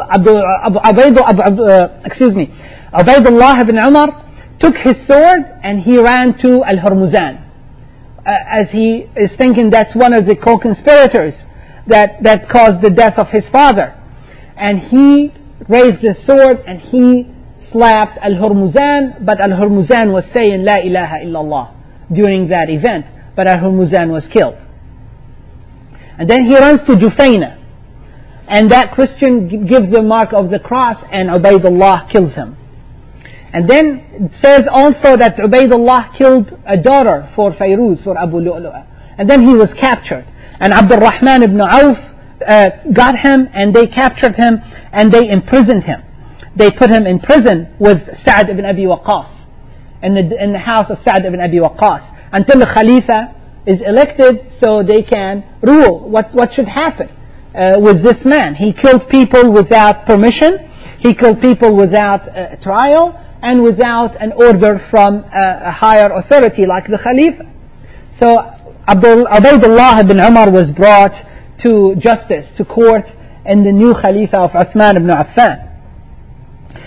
Ubaydullah ibn Umar took his sword and he ran to Al-Hormuzan, as he is thinking that's one of the co-conspirators that caused the death of his father. And he raised his sword and he slapped Al-Hormuzan, but Al-Hormuzan was saying La ilaha illallah during that event, but Al-Hormuzan was killed. And then he runs to Jufayna, and that Christian gives the mark of the cross, and Ubaydullah kills him. And then it says also that Ubaydullah killed a daughter for Fayruz, for Abu Lu'lu'ah. And then he was captured. And Abdul Rahman ibn Auf got him, and they captured him, and they imprisoned him. They put him in prison with Sa'd ibn Abi Waqqas, in the house of Sa'd ibn Abi Waqqas, until the Khalifa is elected so they can rule what should happen with this man. He killed people without permission, he killed people without trial, and without an order from a higher authority like the Khalifa. So Ubaydullah ibn Umar was brought to justice, to court, in the new Khalifa of Uthman ibn Affan.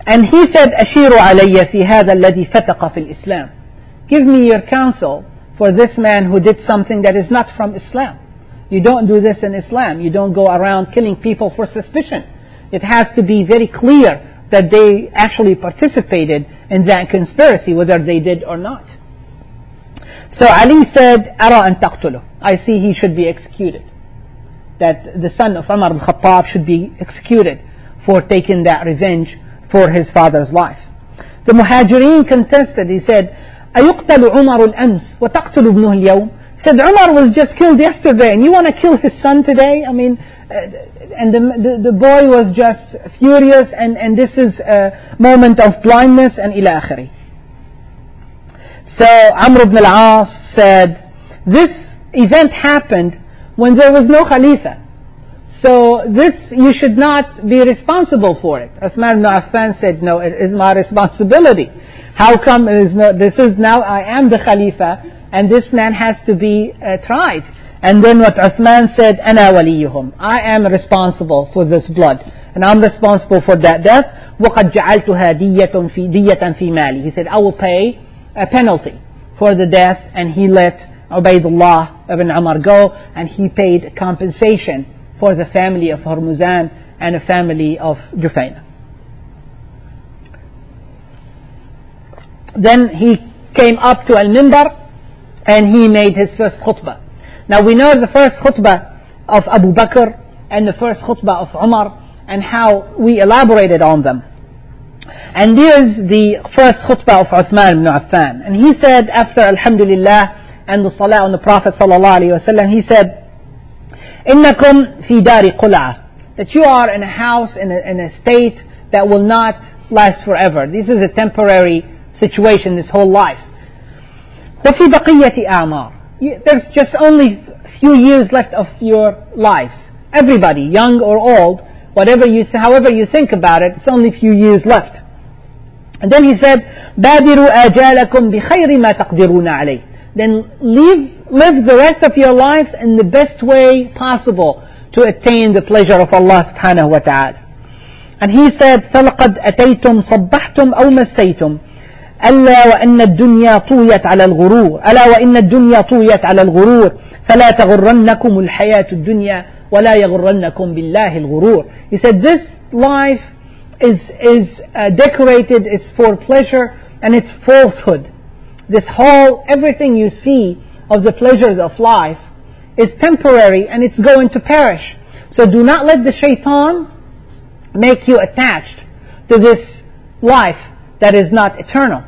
And he said, أشيروا علي في هذا الذي فتق في الإسلام. Give me your counsel for this man who did something that is not from Islam. You don't do this in Islam. You don't go around killing people for suspicion. It has to be very clear that they actually participated in that conspiracy, whether they did or not. So Ali said, أرى أن تقتله. I see he should be executed. That the son of Umar al-Khattab should be executed for taking that revenge for his father's life. The Muhajirin contested. He said, أيقتل عمر الأمس وتقتل ابنه اليوم. He said, Umar was just killed yesterday and you want to kill his son today? I mean, and the boy was just furious, and this is a moment of blindness, and ila akhiri. So Amr ibn al-As said, this event happened when there was no Khalifa. So this, you should not be responsible for it. Uthman ibn Affan said, no, it is my responsibility. How come it is not? This is now I am the Khalifa, and this man has to be tried. And then what Uthman said, أنا وليهم. I am responsible for this blood, and I'm responsible for that death. وقد جعلتها دية في مالي. He said, I will pay a penalty for the death, and he let Ubaydullah ibn Umar go, and he paid compensation for the family of Hormuzan and the family of Jufaina. Then he came up to Al-Minbar and he made his first khutbah. Now we know the first khutbah of Abu Bakr and the first khutbah of Umar and how we elaborated on them. And here's the first khutbah of Uthman ibn Affan. And he said, after Alhamdulillah and the salah on the Prophet sallallahu alaihi wasallam, he said, إنكم في دار قلعة, that you are in a house, in a state that will not last forever. This is a temporary situation, this whole life. وفي بقية أعمار, there's just only a few years left of your lives. Everybody, young or old, whatever however you think about it, it's only a few years left. And then he said, بادروا آجالكم بخير ما تقدرون عليه. Then live the rest of your lives in the best way possible to attain the pleasure of Allah subhanahu wa ta'ala. And he said, فَلَقَدْ أَتَيْتُمْ صَبَّحْتُمْ أَوْ مَسَّيْتُمْ ألا وإن الدنيا طويت على الغرور ألا وإن الدنيا طويت على الغرور فلا تغرنكم الحياة الدنيا ولا يغرنكم بالله الغرور. He said, this life is decorated, it's for pleasure and it's falsehood. This whole, everything you see of the pleasures of life is temporary and it's going to perish. So do not let the shaitan make you attached to this life that is not eternal.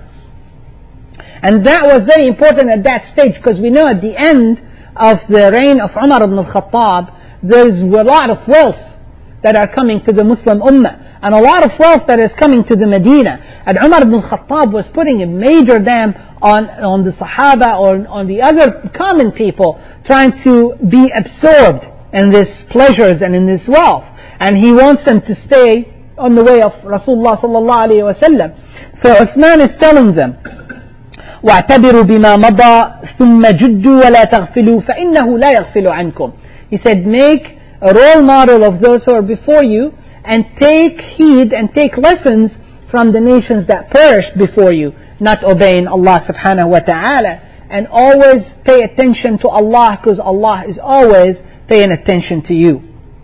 And that was very important at that stage, because we know at the end of the reign of Umar ibn al-Khattab, there's a lot of wealth that are coming to the Muslim Ummah, and a lot of wealth that is coming to the Medina. And Umar ibn al-Khattab was putting a major dam on the Sahaba or on the other common people, trying to be absorbed in these pleasures and in this wealth. And he wants them to stay on the way of Rasulullah sallallahu alayhi wa sallam. So Uthman is telling them, واعتبروا بما مضى ثم جدوا ولا تغفلوا فإنه لا يغفل عنكم. He said, make a role model of those who are before you and take heed and take lessons from the nations that perished before you, not obeying Allah subhanahu wa ta'ala, and always pay attention to Allah, because Allah is always paying attention to you.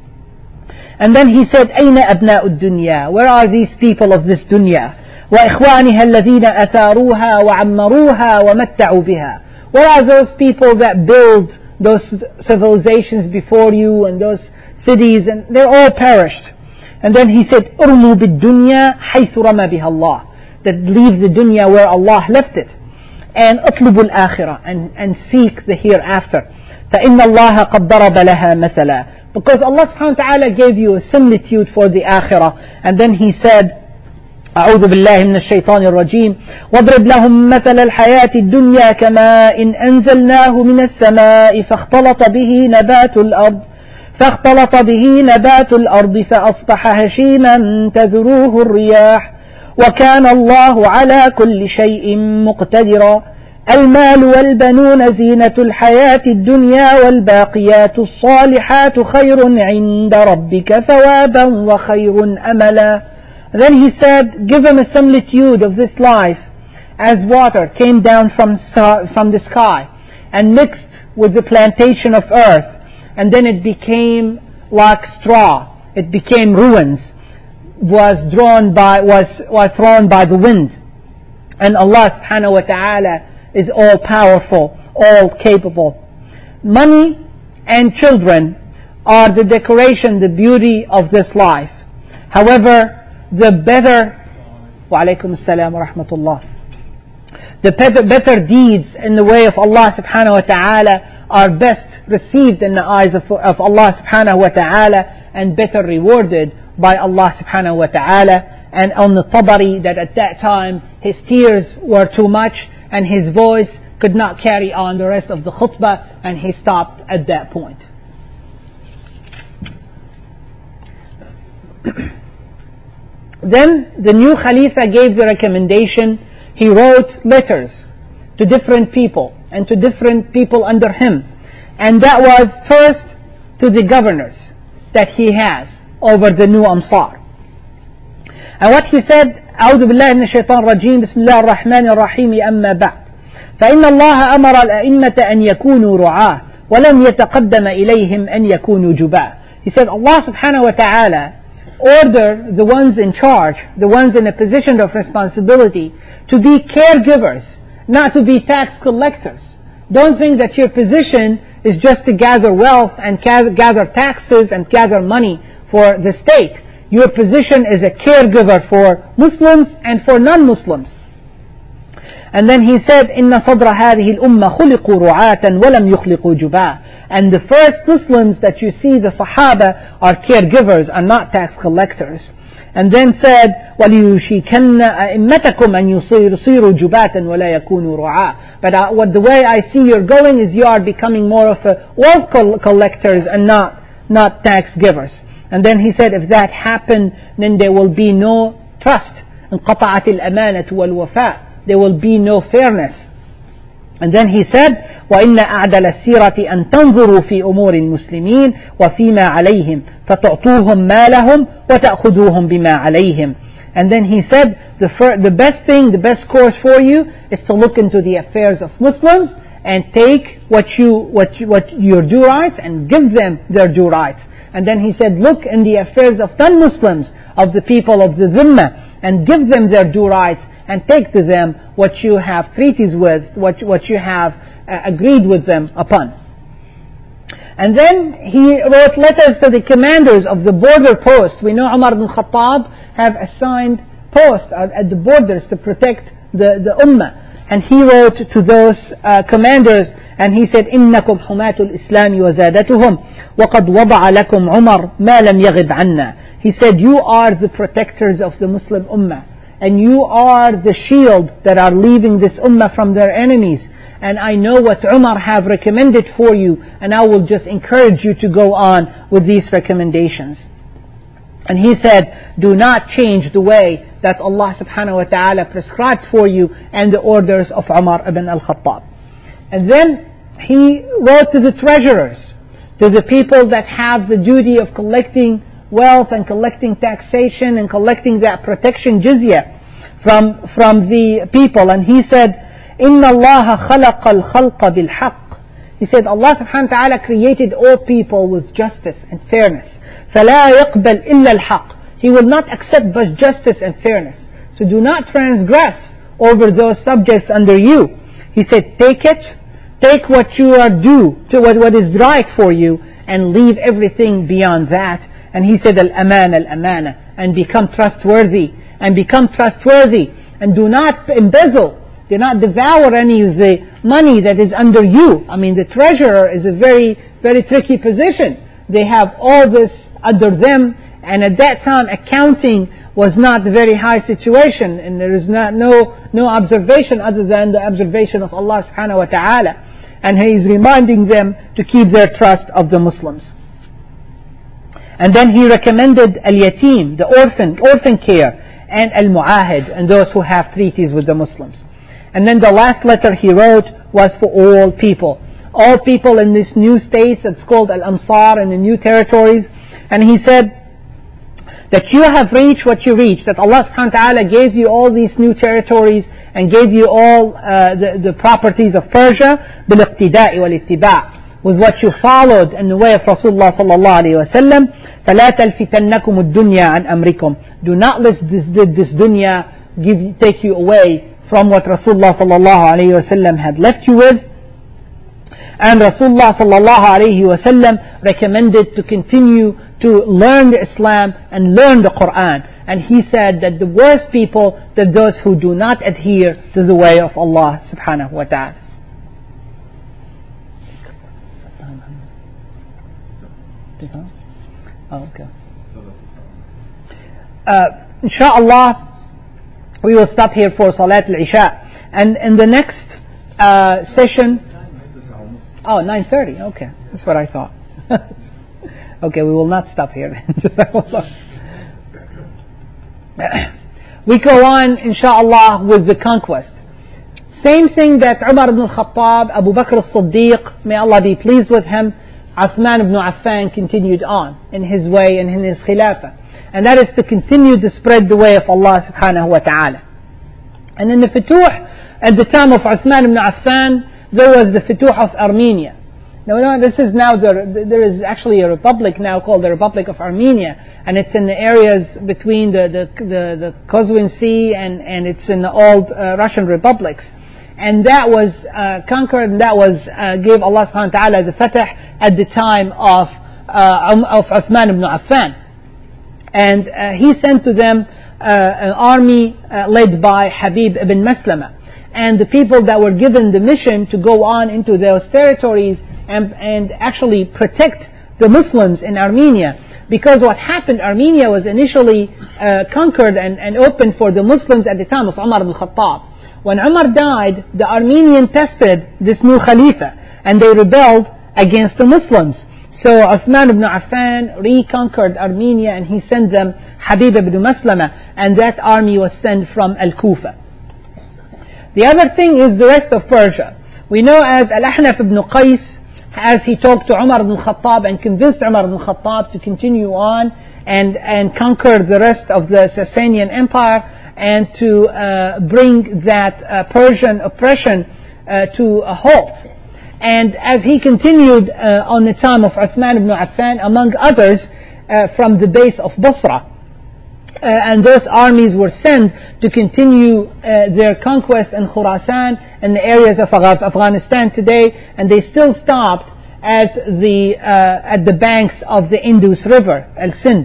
And then he said, أين أبناء الدنيا? Where are these people of this dunya? وإخوانها الذين أثاروها وعمروها ومتعوا بها. Where are those people that build those civilizations before you and those cities, and they're all perished. And then he said, أرموا بالدنيا حيث رمى بها الله. That leave the dunya where Allah left it. And أطلبوا الآخرة, and seek the hereafter. فإن الله قد ضرب لها مثلا. Because Allah subhanahu wa ta'ala gave you a similitude for the akhirah. And then he said, أعوذ بالله من الشيطان الرجيم واضرب لهم مثل الحياة الدنيا كماء إن أنزلناه من السماء فاختلط به نبات الأرض فأصبح هشيما تذروه الرياح وكان الله على كل شيء مقتدرا المال والبنون زينة الحياة الدنيا والباقيات الصالحات خير عند ربك ثوابا وخير أملا And then he said, give him a similitude of this life as water came down from the sky and mixed with the plantation of earth, and then it became like straw, it became ruins, was thrown by the wind. And Allah subhanahu wa ta'ala is all powerful, all capable. Money and children are the decoration, the beauty of this life. However, the better, wa alaykum assalam wa rahmatullah, the better deeds in the way of Allah subhanahu wa ta'ala are best received in the eyes of Allah subhanahu wa ta'ala and better rewarded by Allah subhanahu wa ta'ala. And on the Tabari, that at that time his tears were too much and his voice could not carry on the rest of the khutbah, and he stopped at that point. Then the new Khalifa gave the recommendation. He wrote letters to different people and to different people under him. And that was first to the governors that he has over the new Amsar. And what he said, أعوذ بالله من الشيطان الرجيم بسم الله الرحمن الرحيم أما بعد فإن الله أمر الأئمة أن يكونوا رعاة ولم يتقدم إليهم أن يكونوا جباة. He said Allah subhanahu wa ta'ala order the ones in charge, the ones in a position of responsibility, to be caregivers, not to be tax collectors. Don't think that your position is just to gather wealth and gather taxes and gather money for the state. Your position is a caregiver for Muslims and for non-Muslims. And then he said, إِنَّ صَدْرَ هَذِهِ الْأُمَّةِ خُلِقُوا رُعَاةً وَلَمْ يُخْلِقُوا جُبَاةً. And the first Muslims that you see, the Sahaba, are caregivers, are not tax collectors. And then said, وَلِيُشِكَنَّ أَئِمَّتَكُمْ أَنْ يُصِيرُوا جُبَاةً وَلَا يَكُونُوا رُعَاةً. But the way I see you're going is you are becoming more of a wealth collectors and not tax givers. And then he said, if that happened, then there will be no trust. انقطعت الأمانة والوفاء. There will be no fairness. And then he said, وَإِنَّ أَعْدَلَ السِّيرَةِ أَن تَنْظُرُوا فِي أُمُورِ الْمُسْلِمِينَ وَفِيمَا عَلَيْهِمْ فَتُعْطُوهُمْ مَا لَهُمْ وَتَأْخُذُوهُمْ بِمَا عَلَيْهِمْ. And then he said, the best thing, the best course for you is to look into the affairs of Muslims and take what your due rights and give them their due rights. And then he said, look in the affairs of non-Muslims, of the people of the Dhimma, and give them their due rights and take to them what you have treaties with, what you have agreed with them upon. And then he wrote letters to the commanders of the border posts. We know Umar ibn Khattab have assigned posts at the borders to protect the Ummah. And he wrote to those commanders, and he said, إِنَّكُمْ حُمَاةُ الْإِسْلَامِ وَزَادَتُهُمْ وَقَدْ وَضَعَ لَكُمْ عُمَرْ مَا لَمْ يَغِبْ عَنَّا. He said, you are the protectors of the Muslim Ummah, and you are the shield that are leaving this Ummah from their enemies. And I know what Umar have recommended for you, and I will just encourage you to go on with these recommendations. And he said, do not change the way that Allah subhanahu wa ta'ala prescribed for you and the orders of Umar ibn al-Khattab. And then he wrote to the treasurers, to the people that have the duty of collecting wealth and collecting taxation and collecting that protection jizya from the people. And he said, إِنَّ اللَّهَ خَلَقَ الْخَلْقَ بِالْحَقِّ. He said, Allah subhanahu wa ta'ala created all people with justice and fairness. فَلَا يَقْبَلْ إِلَّا الْحَقِّ. He will not accept but justice and fairness. So do not transgress over those subjects under you. He said, take what you are due, to what is right for you, and leave everything beyond that. And he said, al-amana, and become trustworthy, and do not embezzle, do not devour any of the money that is under you. I mean, the treasurer is a very, very tricky position. They have all this under them, and at that time accounting was not a very high situation, and there is no observation other than the observation of Allah subhanahu wa ta'ala. And he is reminding them to keep their trust of the Muslims. And then he recommended al-yatim, the orphan care, and al-mu'ahid, and those who have treaties with the Muslims. And then the last letter he wrote was for all people in this new states that's called al-Amsar and the new territories. And he said, that you have reached what you reached, that Allah subhanahu wa ta'ala gave you all these new territories and gave you all the properties of Persia, بالاقتداء والاتباع, with what you followed in the way of Rasulullah sallallahu alayhi wa sallam. فَلَا تَلْفِتَنَّكُمُ الدُّنْيَا عَنْ أَمْرِكُمْ. Do not let this dunya take you away from what Rasulullah sallallahu alayhi wa sallam had left you with. And Rasulullah sallallahu alayhi wa sallam recommended to continue to learn the Islam and learn the Quran. And he said that the worst people are those who do not adhere to the way of Allah subhanahu wa ta'ala. Oh, okay. Inshallah, we will stop here for Salat al-Isha. And in the next session, 9:30, okay. That's what I thought. Okay, we will not stop here then. We go on, inshallah, with the conquest. Same thing that Umar ibn al-Khattab, Abu Bakr as-Siddiq, may Allah be pleased with him, Uthman ibn Affan continued on in his way and in his khilafah. And that is to continue to spread the way of Allah subhanahu wa ta'ala. And in the Futuh, at the time of Uthman ibn Affan, there was the Futuh of Armenia. Now, this is now, there is actually a republic now called the Republic of Armenia, and it's in the areas between the Caspian Sea and it's in the old Russian republics. And that was conquered, and that was gave Allah subhanahu wa ta'ala the fatah at the time of Uthman ibn Affan. And he sent to them an army led by Habib ibn Maslama. And the people that were given the mission to go on into those territories and actually protect the Muslims in Armenia. Because what happened, Armenia was initially conquered and opened for the Muslims at the time of Umar ibn Khattab. When Umar died, the Armenian tested this new Khalifa and they rebelled against the Muslims. So Uthman ibn Affan reconquered Armenia and he sent them Habib ibn Maslama, and that army was sent from Al-Kufa. The other thing is the rest of Persia. We know as Al-Ahnaf ibn Qais, as he talked to Umar ibn Khattab and convinced Umar ibn Khattab to continue on and conquer the rest of the Sasanian Empire and to bring that Persian oppression to a halt. And as he continued on the time of Uthman ibn Affan, among others, from the base of Basra, and those armies were sent to continue their conquest in Khurasan and the areas of Afghanistan today, and they still stopped at the banks of the Indus River, Al-Sind.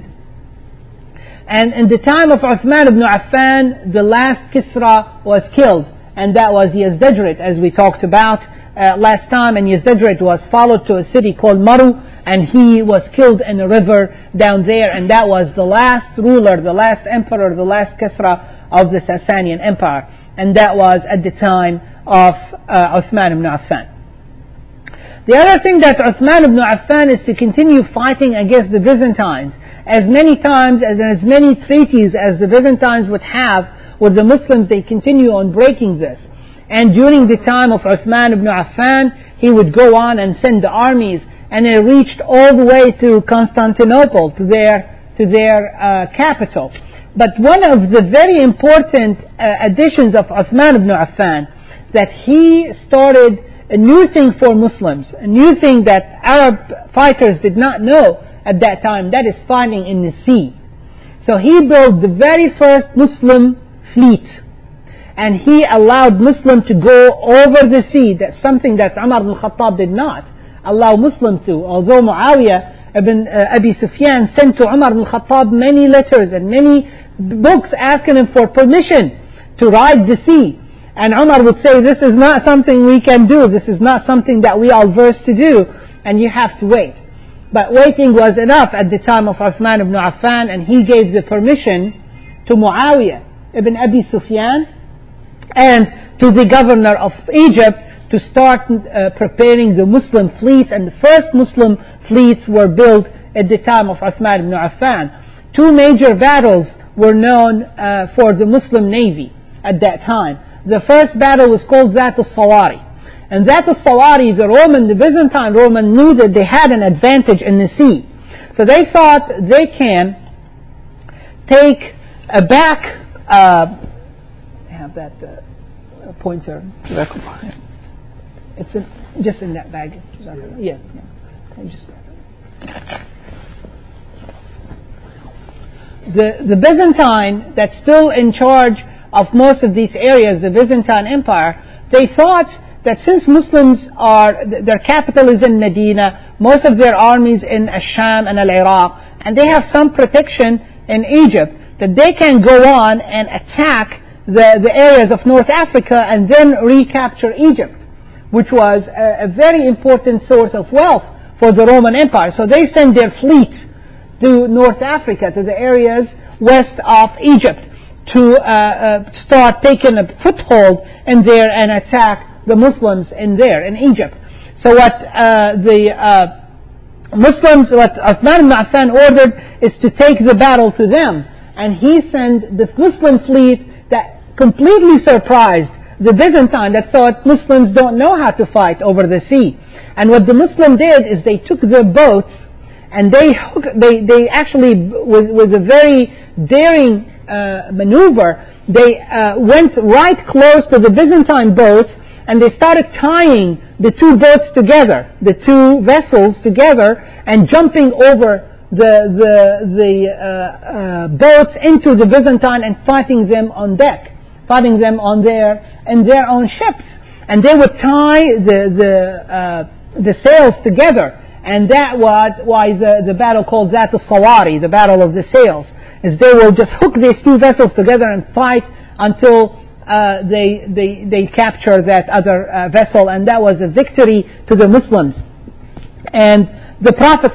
And in the time of Uthman ibn Affan, the last Kisra was killed, and that was Yazdajrid, as we talked about last time. And Yazdajrid was followed to a city called Maru, and he was killed in a river down there, and that was the last ruler, the last emperor, the last Kisra of the Sasanian Empire, and that was at the time of Uthman ibn Affan. The other thing that Uthman ibn Affan is to continue fighting against the Byzantines. As many times and as many treaties as the Byzantines would have with the Muslims, they continue on breaking this. And during the time of Uthman ibn Affan, he would go on and send the armies, and it reached all the way to Constantinople, to their capital. But one of the very important additions of Uthman ibn Affan, that he started a new thing for Muslims, a new thing that Arab fighters did not know at that time, that is fighting in the sea. So he built the very first Muslim fleet, and he allowed Muslim to go over the sea. That's something that Umar ibn Khattab did not allow Muslim to. Although Muawiyah ibn Abi Sufyan sent to Umar ibn Khattab many letters and many books asking him for permission to ride the sea. And Umar would say, this is not something we can do. This is not something that we are versed to do, and you have to wait. But waiting was enough at the time of Uthman ibn Affan, and he gave the permission to Muawiyah ibn Abi Sufyan and to the governor of Egypt to start preparing the Muslim fleets. And the first Muslim fleets were built at the time of Uthman ibn Affan. Two major battles were known for the Muslim navy at that time. The first battle was called That al-Sawari. And That al-Sawari, the Byzantine Roman knew that they had an advantage in the sea. So they thought they can take back. I have that pointer. It's just in that bag. Yes. Just the Byzantine that's still in charge of most of these areas, the Byzantine Empire, they thought that since Muslims their capital is in Medina, most of their armies in Asham and Al-Iraq, and they have some protection in Egypt, that they can go on and attack the areas of North Africa and then recapture Egypt, which was a very important source of wealth for the Roman Empire. So they sent their fleet to North Africa, to the areas west of Egypt, to start taking a foothold in there and attack the Muslims in Egypt. So what the Muslims, what Uthman ibn Affan ordered is to take the battle to them. And he sent the Muslim fleet that completely surprised the Byzantine, that thought Muslims don't know how to fight over the sea. And what the Muslim did is they took their boats and they actually, with a very daring maneuver, they went right close to the Byzantine boats, and they started tying the two boats together, the two vessels together, and jumping over the boats into the Byzantine and fighting them on deck, fighting them on their own ships. And they would tie the sails together, and that was why the battle called that the Sawari, the battle of the sails, is they will just hook these two vessels together and fight until they capture that other vessel, and that was a victory to the Muslims. And the Prophet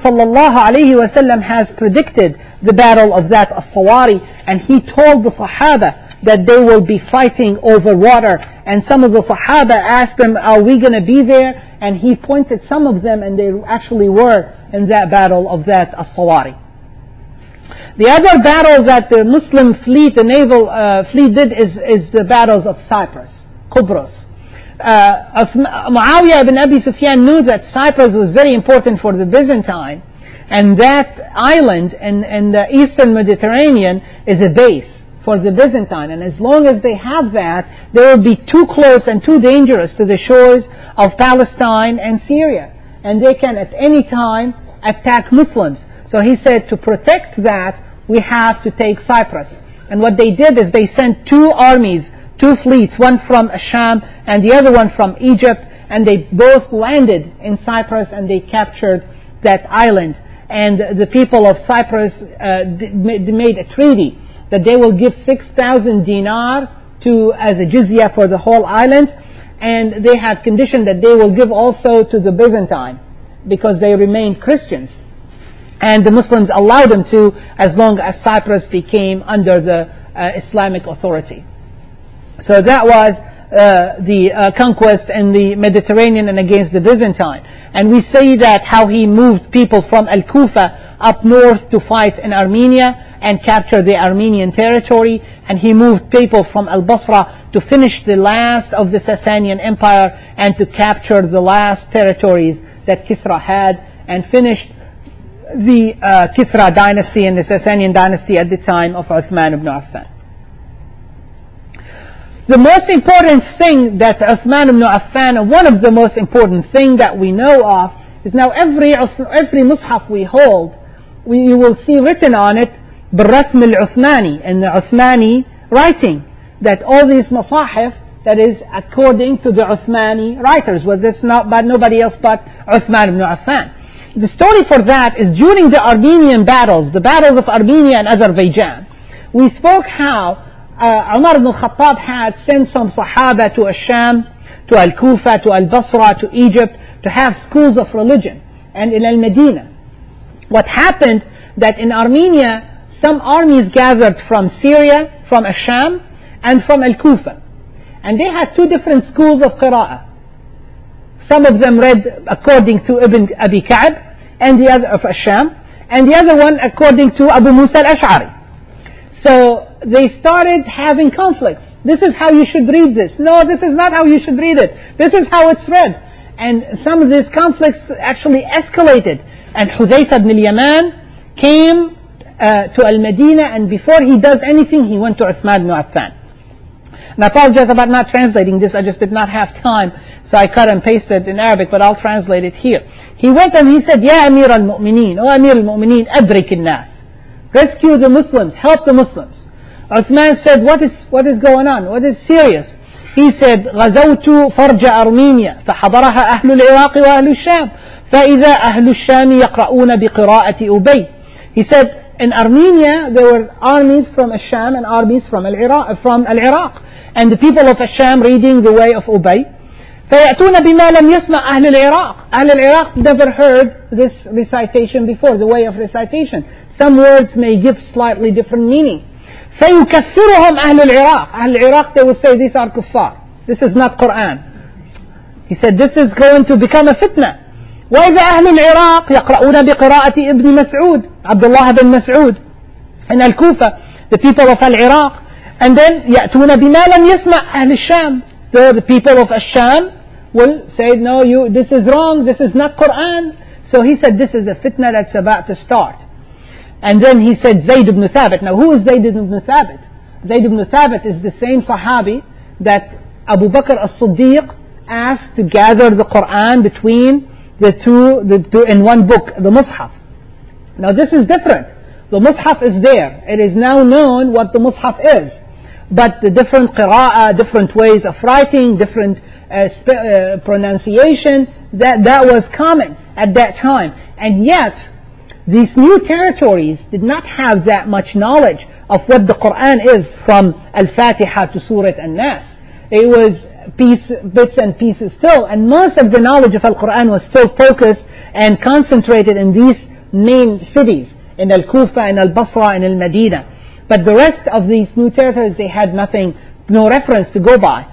ﷺ has predicted the battle of that as-Sawari, and he told the Sahaba that they will be fighting over water. And some of the Sahaba asked him, are we going to be there? And he pointed some of them, and they actually were in that battle of that as-Sawari. The other battle that the Muslim fleet, the naval fleet did is the battles of Cyprus, Qubros. Muawiyah ibn Abi Sufyan knew that Cyprus was very important for the Byzantine, and that island in the eastern Mediterranean is a base for the Byzantine. And as long as they have that, they will be too close and too dangerous to the shores of Palestine and Syria, and they can at any time attack Muslims. So he said, to protect that, we have to take Cyprus. And what they did is they sent two armies, two fleets, one from Asham and the other one from Egypt, and they both landed in Cyprus and they captured that island. And the people of Cyprus made a treaty that they will give 6,000 dinar as a jizya for the whole island, and they had conditioned that they will give also to the Byzantine because they remained Christians. And the Muslims allowed them to, as long as Cyprus became under the Islamic authority. So that was the conquest in the Mediterranean and against the Byzantine. And we see that how he moved people from Al-Kufa up north to fight in Armenia and capture the Armenian territory. And he moved people from Al-Basra to finish the last of the Sasanian Empire and to capture the last territories that Kisra had, and finished the Kisra dynasty and the Sasanian dynasty at the time of Uthman ibn Affan. The most important thing that Uthman ibn Affan, and one of the most important thing that we know of, is now every mushaf we hold, you will see written on it بالرسم العثماني, in the Uthmani writing, that all these masahif, that is according to the Uthmani writers, well, this not by nobody else but Uthman ibn Affan. The story for that is during the Armenian battles, the battles of Armenia and Azerbaijan. We spoke how Umar ibn al-Khattab had sent some Sahaba to Asham, to Al-Kufa, to Al-Basra, to Egypt, to have schools of religion, and in Al-Medina. What happened that in Armenia, some armies gathered from Syria, from Asham, and from Al-Kufa. And they had two different schools of Qira'ah. Some of them read according to Ibn Abi Ka'b, and the other of Asham, and the other one according to Abu Musa al-Ash'ari. So they started having conflicts. This is how you should read this. No, this is not how you should read it. This is how it's read. And some of these conflicts actually escalated. And Hudayfa ibn al-Yaman came to Al-Madinah, and before he does anything, he went to Uthman ibn Affan. And I apologize about not translating this, I just did not have time, so I cut and pasted in Arabic, but I'll translate it here. He went and he said, Ya Amir al-Mu'mineen, O Amir al-Mu'mineen, adrik al-nas. Rescue the Muslims, help the Muslims. Uthman said, what is going on? What is serious? He said, غزوت فرج أرمينيا فحضرها أهل العراق وأهل الشام فإذا أهل الشام يقرؤون بقراءة أبي. He said, in Armenia, there were armies from Asham and armies from Al-Iraq. And the people of Asham reading the way of Ubay. فَيَأْتُونَ بِمَا لَمْ يَسْمَعْ أَهْلُ الْعِرَاقِ. Ahl al-Iraq never heard this recitation before, the way of recitation. Some words may give slightly different meaning. فَيُكَفِّرُهُمْ أَهْلُ الْعِرَاقِ. Ahl al-Iraq, they will say, these are kuffar. This is not Quran. He said, this is going to become a fitna. وإذا أهل العراق يقرؤون بقراءة ابن مسعود عبد الله بن مسعود in Al-Kufa, the people of Al-Iraq, and then يأتون بما لم يسمع أهل الشام. So the people of Asham will say, no, this is wrong, this is not Quran. So he said, this is a fitna that's about to start. And then he said, Zayd ibn Thabit. Now who is Zayd ibn Thabit? Zayd ibn Thabit is the same Sahabi that Abu Bakr as-Siddiq asked to gather the Quran between the two in one book, the Mus'haf. Now this is different. The Mus'haf is there. It is now known what the Mus'haf is. But the different qira'ah, different ways of writing, different pronunciation, that was common at that time. And yet, these new territories did not have that much knowledge of what the Quran is from Al-Fatiha to Surah An-Nas. It was bits and pieces still, and most of the knowledge of Al-Quran was still focused and concentrated in these main cities, in Al-Kufa and Al-Basra and Al-Madinah. But the rest of these new territories, they had nothing, no reference to go by.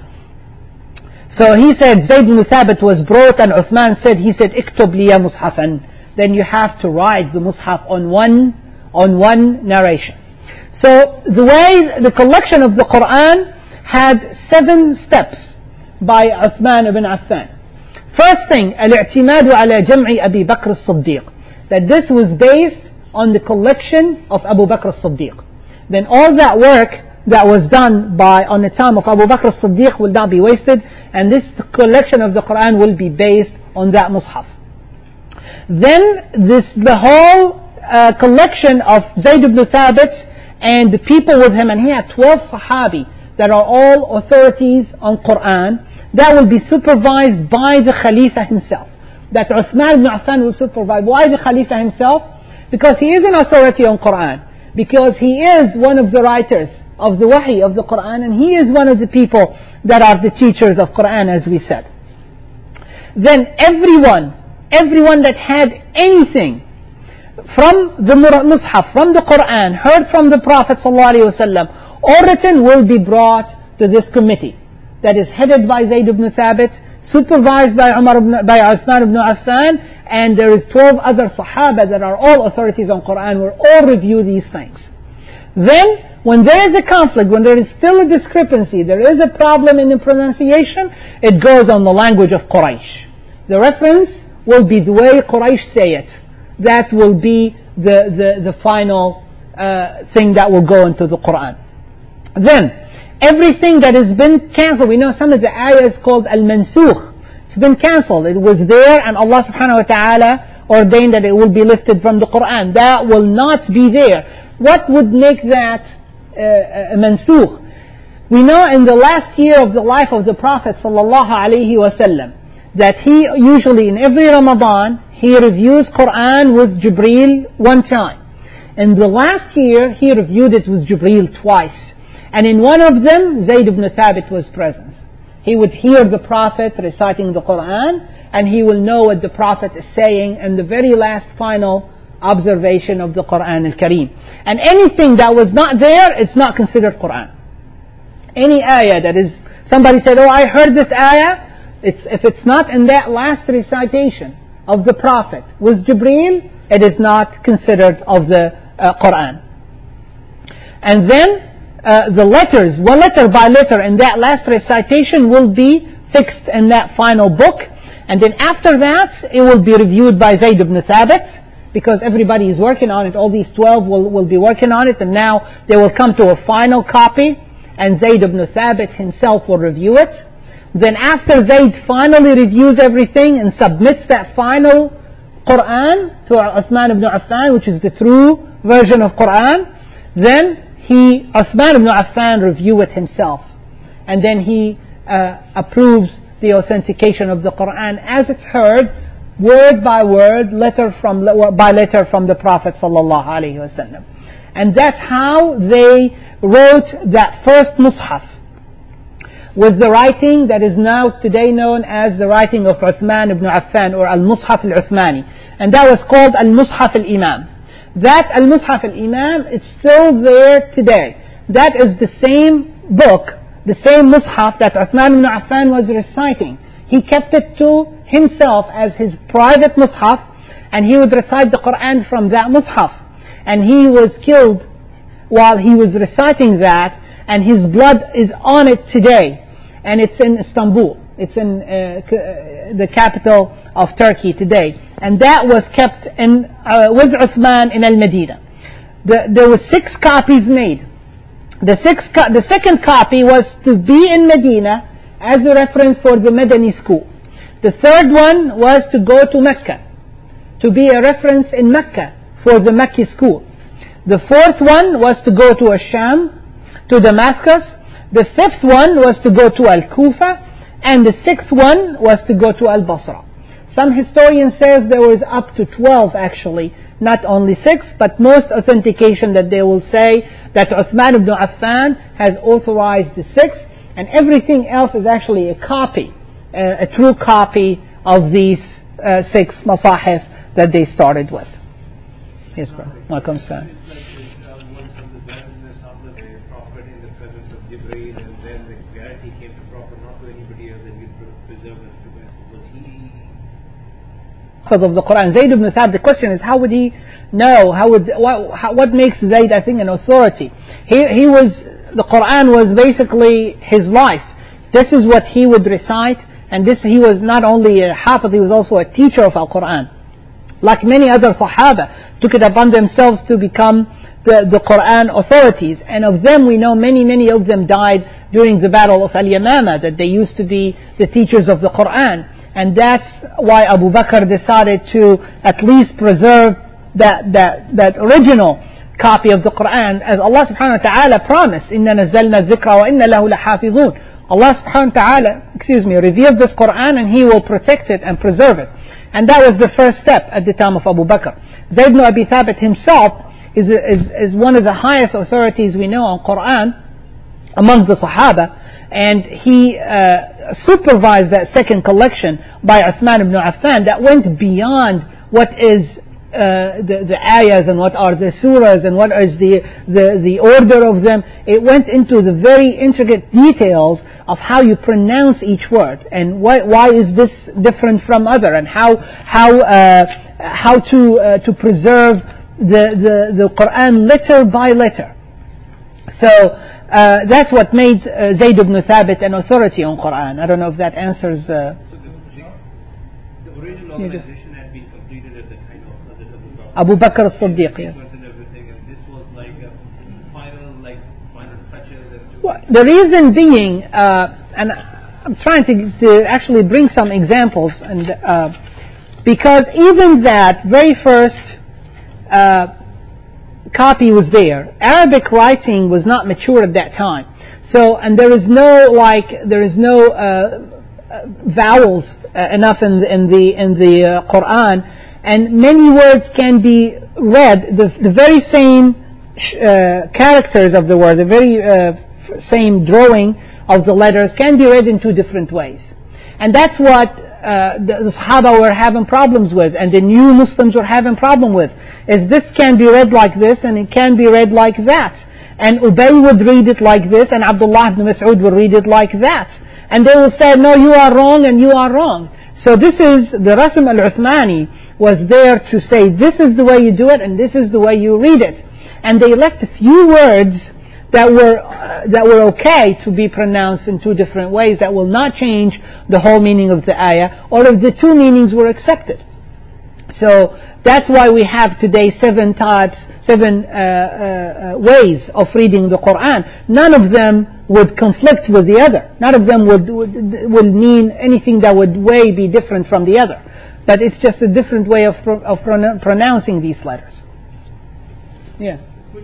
So he said, Zayd ibn Thabit was brought, and Uthman said, اكتب لي مصحفا. Then you have to write the Mus'haf on one narration. So the collection of the Quran had 7 steps by Uthman ibn Affan. First thing, الاعتماد على جمع أبي بكر الصديق. That this was based on the collection of Abu Bakr as-Siddiq. Then all that work that was done on the time of Abu Bakr as-Siddiq will not be wasted, and this collection of the Quran will be based on that Mus'haf. Then the whole collection of Zayd ibn Thabit and the people with him, and he had 12 Sahabi that are all authorities on Quran, that will be supervised by the Khalifa himself. That Uthman ibn Affan will supervise. Why the Khalifa himself? Because he is an authority on Quran. Because he is one of the writers of the Wahi of the Quran, and he is one of the people that are the teachers of Quran, as we said. Then everyone that had anything from the Mus'haf, from the Quran, heard from the Prophet ﷺ, or written, will be brought to this committee that is headed by Zayd ibn Thabit, supervised by Uthman ibn Affan, and there is 12 other Sahaba that are all authorities on Quran, will all review these things. Then, when there is a conflict, when there is still a discrepancy, there is a problem in the pronunciation, it goes on the language of Quraysh. The reference will be the way Quraysh say it. That will be the final thing that will go into the Quran. Then, everything that has been cancelled, we know some of the ayahs called al-mansukh. It's been cancelled. It was there, and Allah subhanahu wa ta'ala ordained that it will be lifted from the Quran. That will not be there. What would make that mansukh? We know in the last year of the life of the Prophet sallallahu alaihi wasallam that he usually in every Ramadan he reviews Quran with Jibreel one time. In the last year he reviewed it with Jibreel twice. And in one of them, Zayd ibn Thabit was present. He would hear the Prophet reciting the Quran, and he will know what the Prophet is saying, and the very last final observation of the Quran al-Kareem. And anything that was not there, it's not considered Quran. Any ayah that is, somebody said, oh, I heard this ayah, if it's not in that last recitation of the Prophet with Jibreel, it is not considered of the Quran. And then, the letters, one letter by letter in that last recitation will be fixed in that final book. And then after that, it will be reviewed by Zayd ibn Thabit, because everybody is working on it. All these 12 will be working on it, and now they will come to a final copy, and Zayd ibn Thabit himself will review it. Then after Zayd finally reviews everything and submits that final Quran to Uthman ibn Affan, which is the true version of Quran, then Uthman ibn Affan review it himself. And then he approves the authentication of the Quran as it's heard, word by word, letter by letter from the Prophet sallallahu alaihi wasallam. And that's how they wrote that first Mus'haf, with the writing that is now today known as the writing of Uthman ibn Affan, or Al-Mus'haf al-Uthmani. And that was called Al-Mus'haf al-Imam. That Al-Mus'haf al-Imam is still there today. That is the same book, the same Mus'haf that Uthman ibn Affan was reciting. He kept it to himself as his private Mus'haf, and he would recite the Quran from that Mus'haf. And he was killed while he was reciting that, and his blood is on it today. And it's in Istanbul. It's in the capital of Turkey today. And that was kept with Uthman in Al-Madinah. There were 6 copies made. The second copy was to be in Medina as a reference for the Madani school. The third one was to go to Mecca, to be a reference in Mecca for the Mecca school. The fourth one was to go to Asham, to Damascus. The fifth one was to go to Al-Kufa. And the sixth one was to go to Al-Basra. Some historians says there was up to 12 actually, not only 6, but most authentication that they will say that Uthman ibn Affan has authorized the 6, and everything else is actually a copy, a true copy of these 6 masahif that they started with. Yes, bro. Welcome, sir. Of the Quran, Zayd ibn Thabit, the question is, how would he know? What makes Zayd, I think, an authority? The Quran was basically his life. This is what he would recite, and he was not only a hafiz, he was also a teacher of Al-Quran. Like many other Sahaba, took it upon themselves to become the Quran authorities. And of them, we know many of them died during the battle of Al-Yamama, that they used to be the teachers of the Quran. And that's why Abu Bakr decided to at least preserve that original copy of the Quran, as Allah subhanahu wa ta'ala promised, إِنَّا نَزَّلْنَا الذِّكْرَ وَإِنَّا لَهُ لَحَافِظُونَ. Allah subhanahu wa ta'ala, revealed this Quran, and He will protect it and preserve it. And that was the first step at the time of Abu Bakr. Zayd ibn Abi Thabit himself is one of the highest authorities we know on Quran among the Sahaba, and he supervised that second collection by Uthman ibn Affan that went beyond what is the ayahs and what are the surahs and what is the order of them. It went into the very intricate details of how you pronounce each word, and why is this different from other, and how to preserve the Quran letter by letter. So that's what made Zayd ibn Thabit an authority on Quran. I don't know if that answers. So the original organization had been completed at the time of Abu Bakr as-Siddiq. Yes. And everything, and this was like final touches. Well, the reason being, and I'm trying to actually bring some examples, and because even that very first copy was there. Arabic writing was not mature at that time. So, and there is no vowels enough in the Quran, and many words can be read, the very same characters of the word, the very same drawing of the letters can be read in 2 different ways. And that's what the Sahaba were having problems with, and the new Muslims were having problem with, is this can be read like this, and it can be read like that. And Ubay would read it like this, and Abdullah ibn Mas'ud would read it like that. And they will say, no, you are wrong, and you are wrong. So this is, the Rasm al-Uthmani was there to say, this is the way you do it, and this is the way you read it. And they left a few words that were okay to be pronounced in 2 different ways, that will not change the whole meaning of the ayah, or if the 2 meanings were accepted. So that's why we have today 7 ways of reading the Quran. None of them would conflict with the other. None of them would mean anything that would be different from the other. But it's just a different way of pronouncing these letters. Yeah.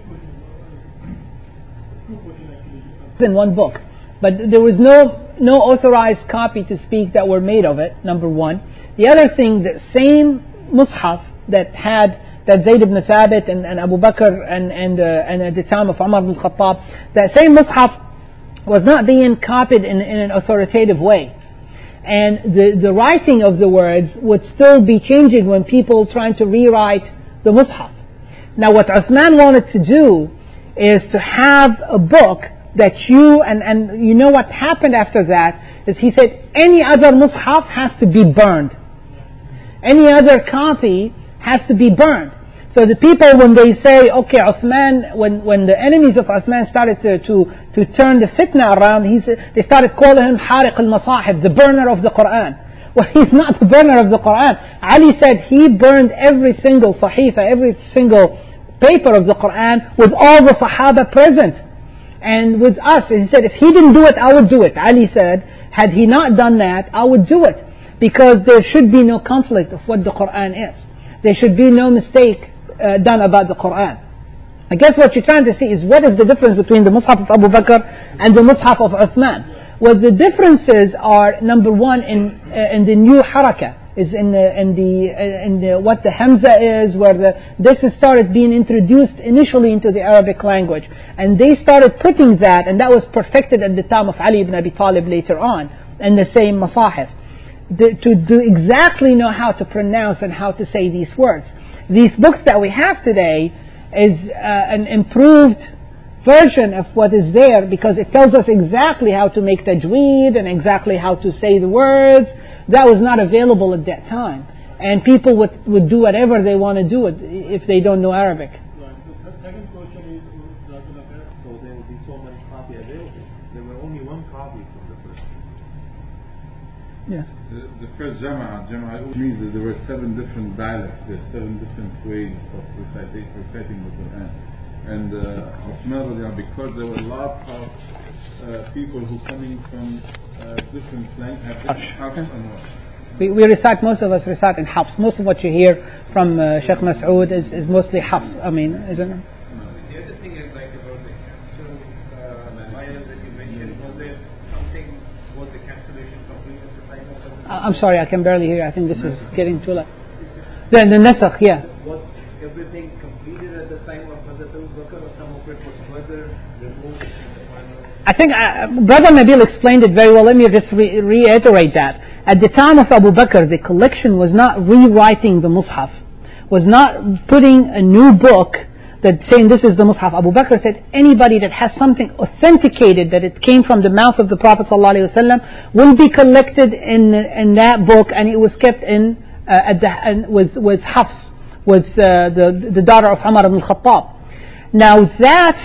It's in one book. But there was no authorized copy to speak that were made of it, number one. The other thing, the same Mus'haf that Zayd ibn Thabit and Abu Bakr and at the time of Umar ibn Khattab, that same Mus'haf was not being copied in an authoritative way. And the writing of the words would still be changing when people trying to rewrite the Mus'haf. Now what Uthman wanted to do is to have a book that and you know what happened after that is he said any other Mus'haf has to be burned. Any other copy has to be burned. So the people, when they say, okay, Uthman, when the enemies of Uthman started to turn the fitna around, they started calling him Hariq al-Masahib, the burner of the Quran. Well, he's not the burner of the Quran. Ali said he burned every single sahifa, every single paper of the Quran with all the Sahaba present. And with us, he said, if he didn't do it, I would do it. Ali said, had he not done that, I would do it. Because there should be no conflict of what the Quran is. There should be no mistake done about the Quran. I guess what you're trying to see is what is the difference between the Mus'haf of Abu Bakr and the Mus'haf of Uthman. Well, the differences are, number one, in the new harakah, is in the what the Hamza is, where this has started being introduced initially into the Arabic language. And they started putting that, and that was perfected at the time of Ali ibn Abi Talib later on, in the same Masahif. To do exactly know how to pronounce and how to say these words. These books that we have today is an improved version of what is there, because it tells us exactly how to make tajweed and exactly how to say the words. That was not available at that time. And people would do whatever they want to do if they don't know Arabic. Right. The second question is, so there will be so many copies available. There were only one copy from the first. Yes. The first Jama'ah means that there were 7 different dialects, there's 7 different ways of reciting the Quran. And Uthman, because there were a lot of people who coming from different languages, have different Hafs and what? We recite, most of us recite in Hafs. Most of what you hear from Sheikh Mas'ud is mostly Hafs, isn't it? The other thing is like about the cancel items that you mentioned, was the cancellation complete at the time of the I'm sorry, I can barely hear. I think this is getting too loud. The Nasakh, yeah. Was everything completed at the time of Hazrat Abu Bakr, or some of it was further removed in the final? I think Brother Nabil explained it very well. Let me just reiterate that. At the time of Abu Bakr, the collection was not rewriting the Mus'haf, was not putting a new book that saying this is the Mus'haf. Abu Bakr said anybody that has something authenticated that it came from the mouth of the Prophet ﷺ will be collected in that book, and it was kept in with Hafs, with the daughter of Umar ibn Khattab. Now that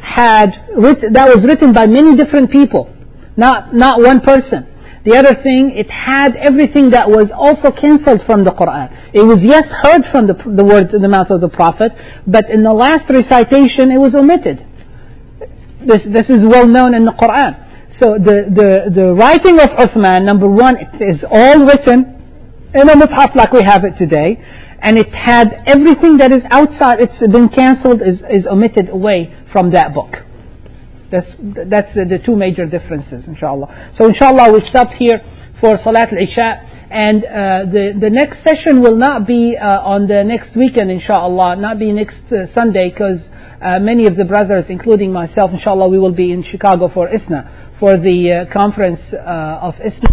was written by many different people, not one person. The other thing, it had everything that was also cancelled from the Quran. It was, yes, heard from the words in the mouth of the Prophet, but in the last recitation it was omitted. This is well known in the Quran. So the writing of Uthman, number one, it is all written in a Mus'haf like we have it today, and it had everything that is outside, it's been cancelled, is omitted away from that book. That's the 2 major differences, inshallah. So inshallah we stop here for Salat al-Isha, and the next session will not be on the next weekend, inshallah, not be next Sunday, because many of the brothers, including myself, inshallah, we will be in Chicago for ISNA, for the conference of ISNA.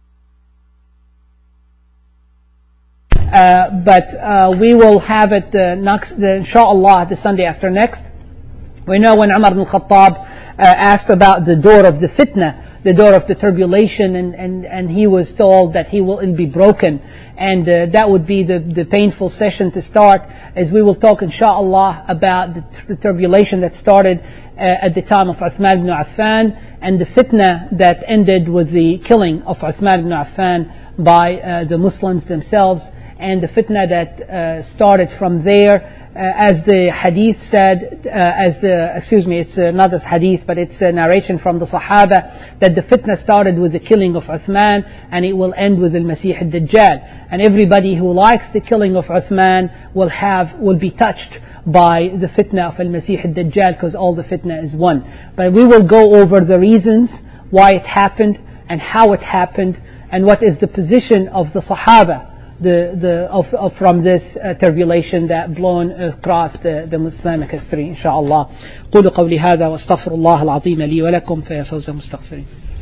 But we will have it inshallah, the Sunday after next. We know when Umar ibn Khattab asked about the door of the fitna, the door of the tribulation, and he was told that it'll be broken, and that would be the painful session to start, as we will talk inshallah about the tribulation that started at the time of Uthman ibn Affan, and the fitna that ended with the killing of Uthman ibn Affan by the Muslims themselves. and the fitna that started from there. As the hadith said, it's not a hadith, but it's a narration from the Sahaba, that the fitna started with the killing of Uthman, and it will end with the Masih al-Dajjal. And everybody who likes the killing of Uthman will be touched by the fitna of al-Masih al-Dajjal, because all the fitna is one. But we will go over the reasons why it happened, and how it happened, and what is the position of the Sahaba from this turbulation that blown across the Islamic history, inshallah. قولوا قولي هذا واستغفر الله العظيم لي ولكم فيا فوز المستغفرين.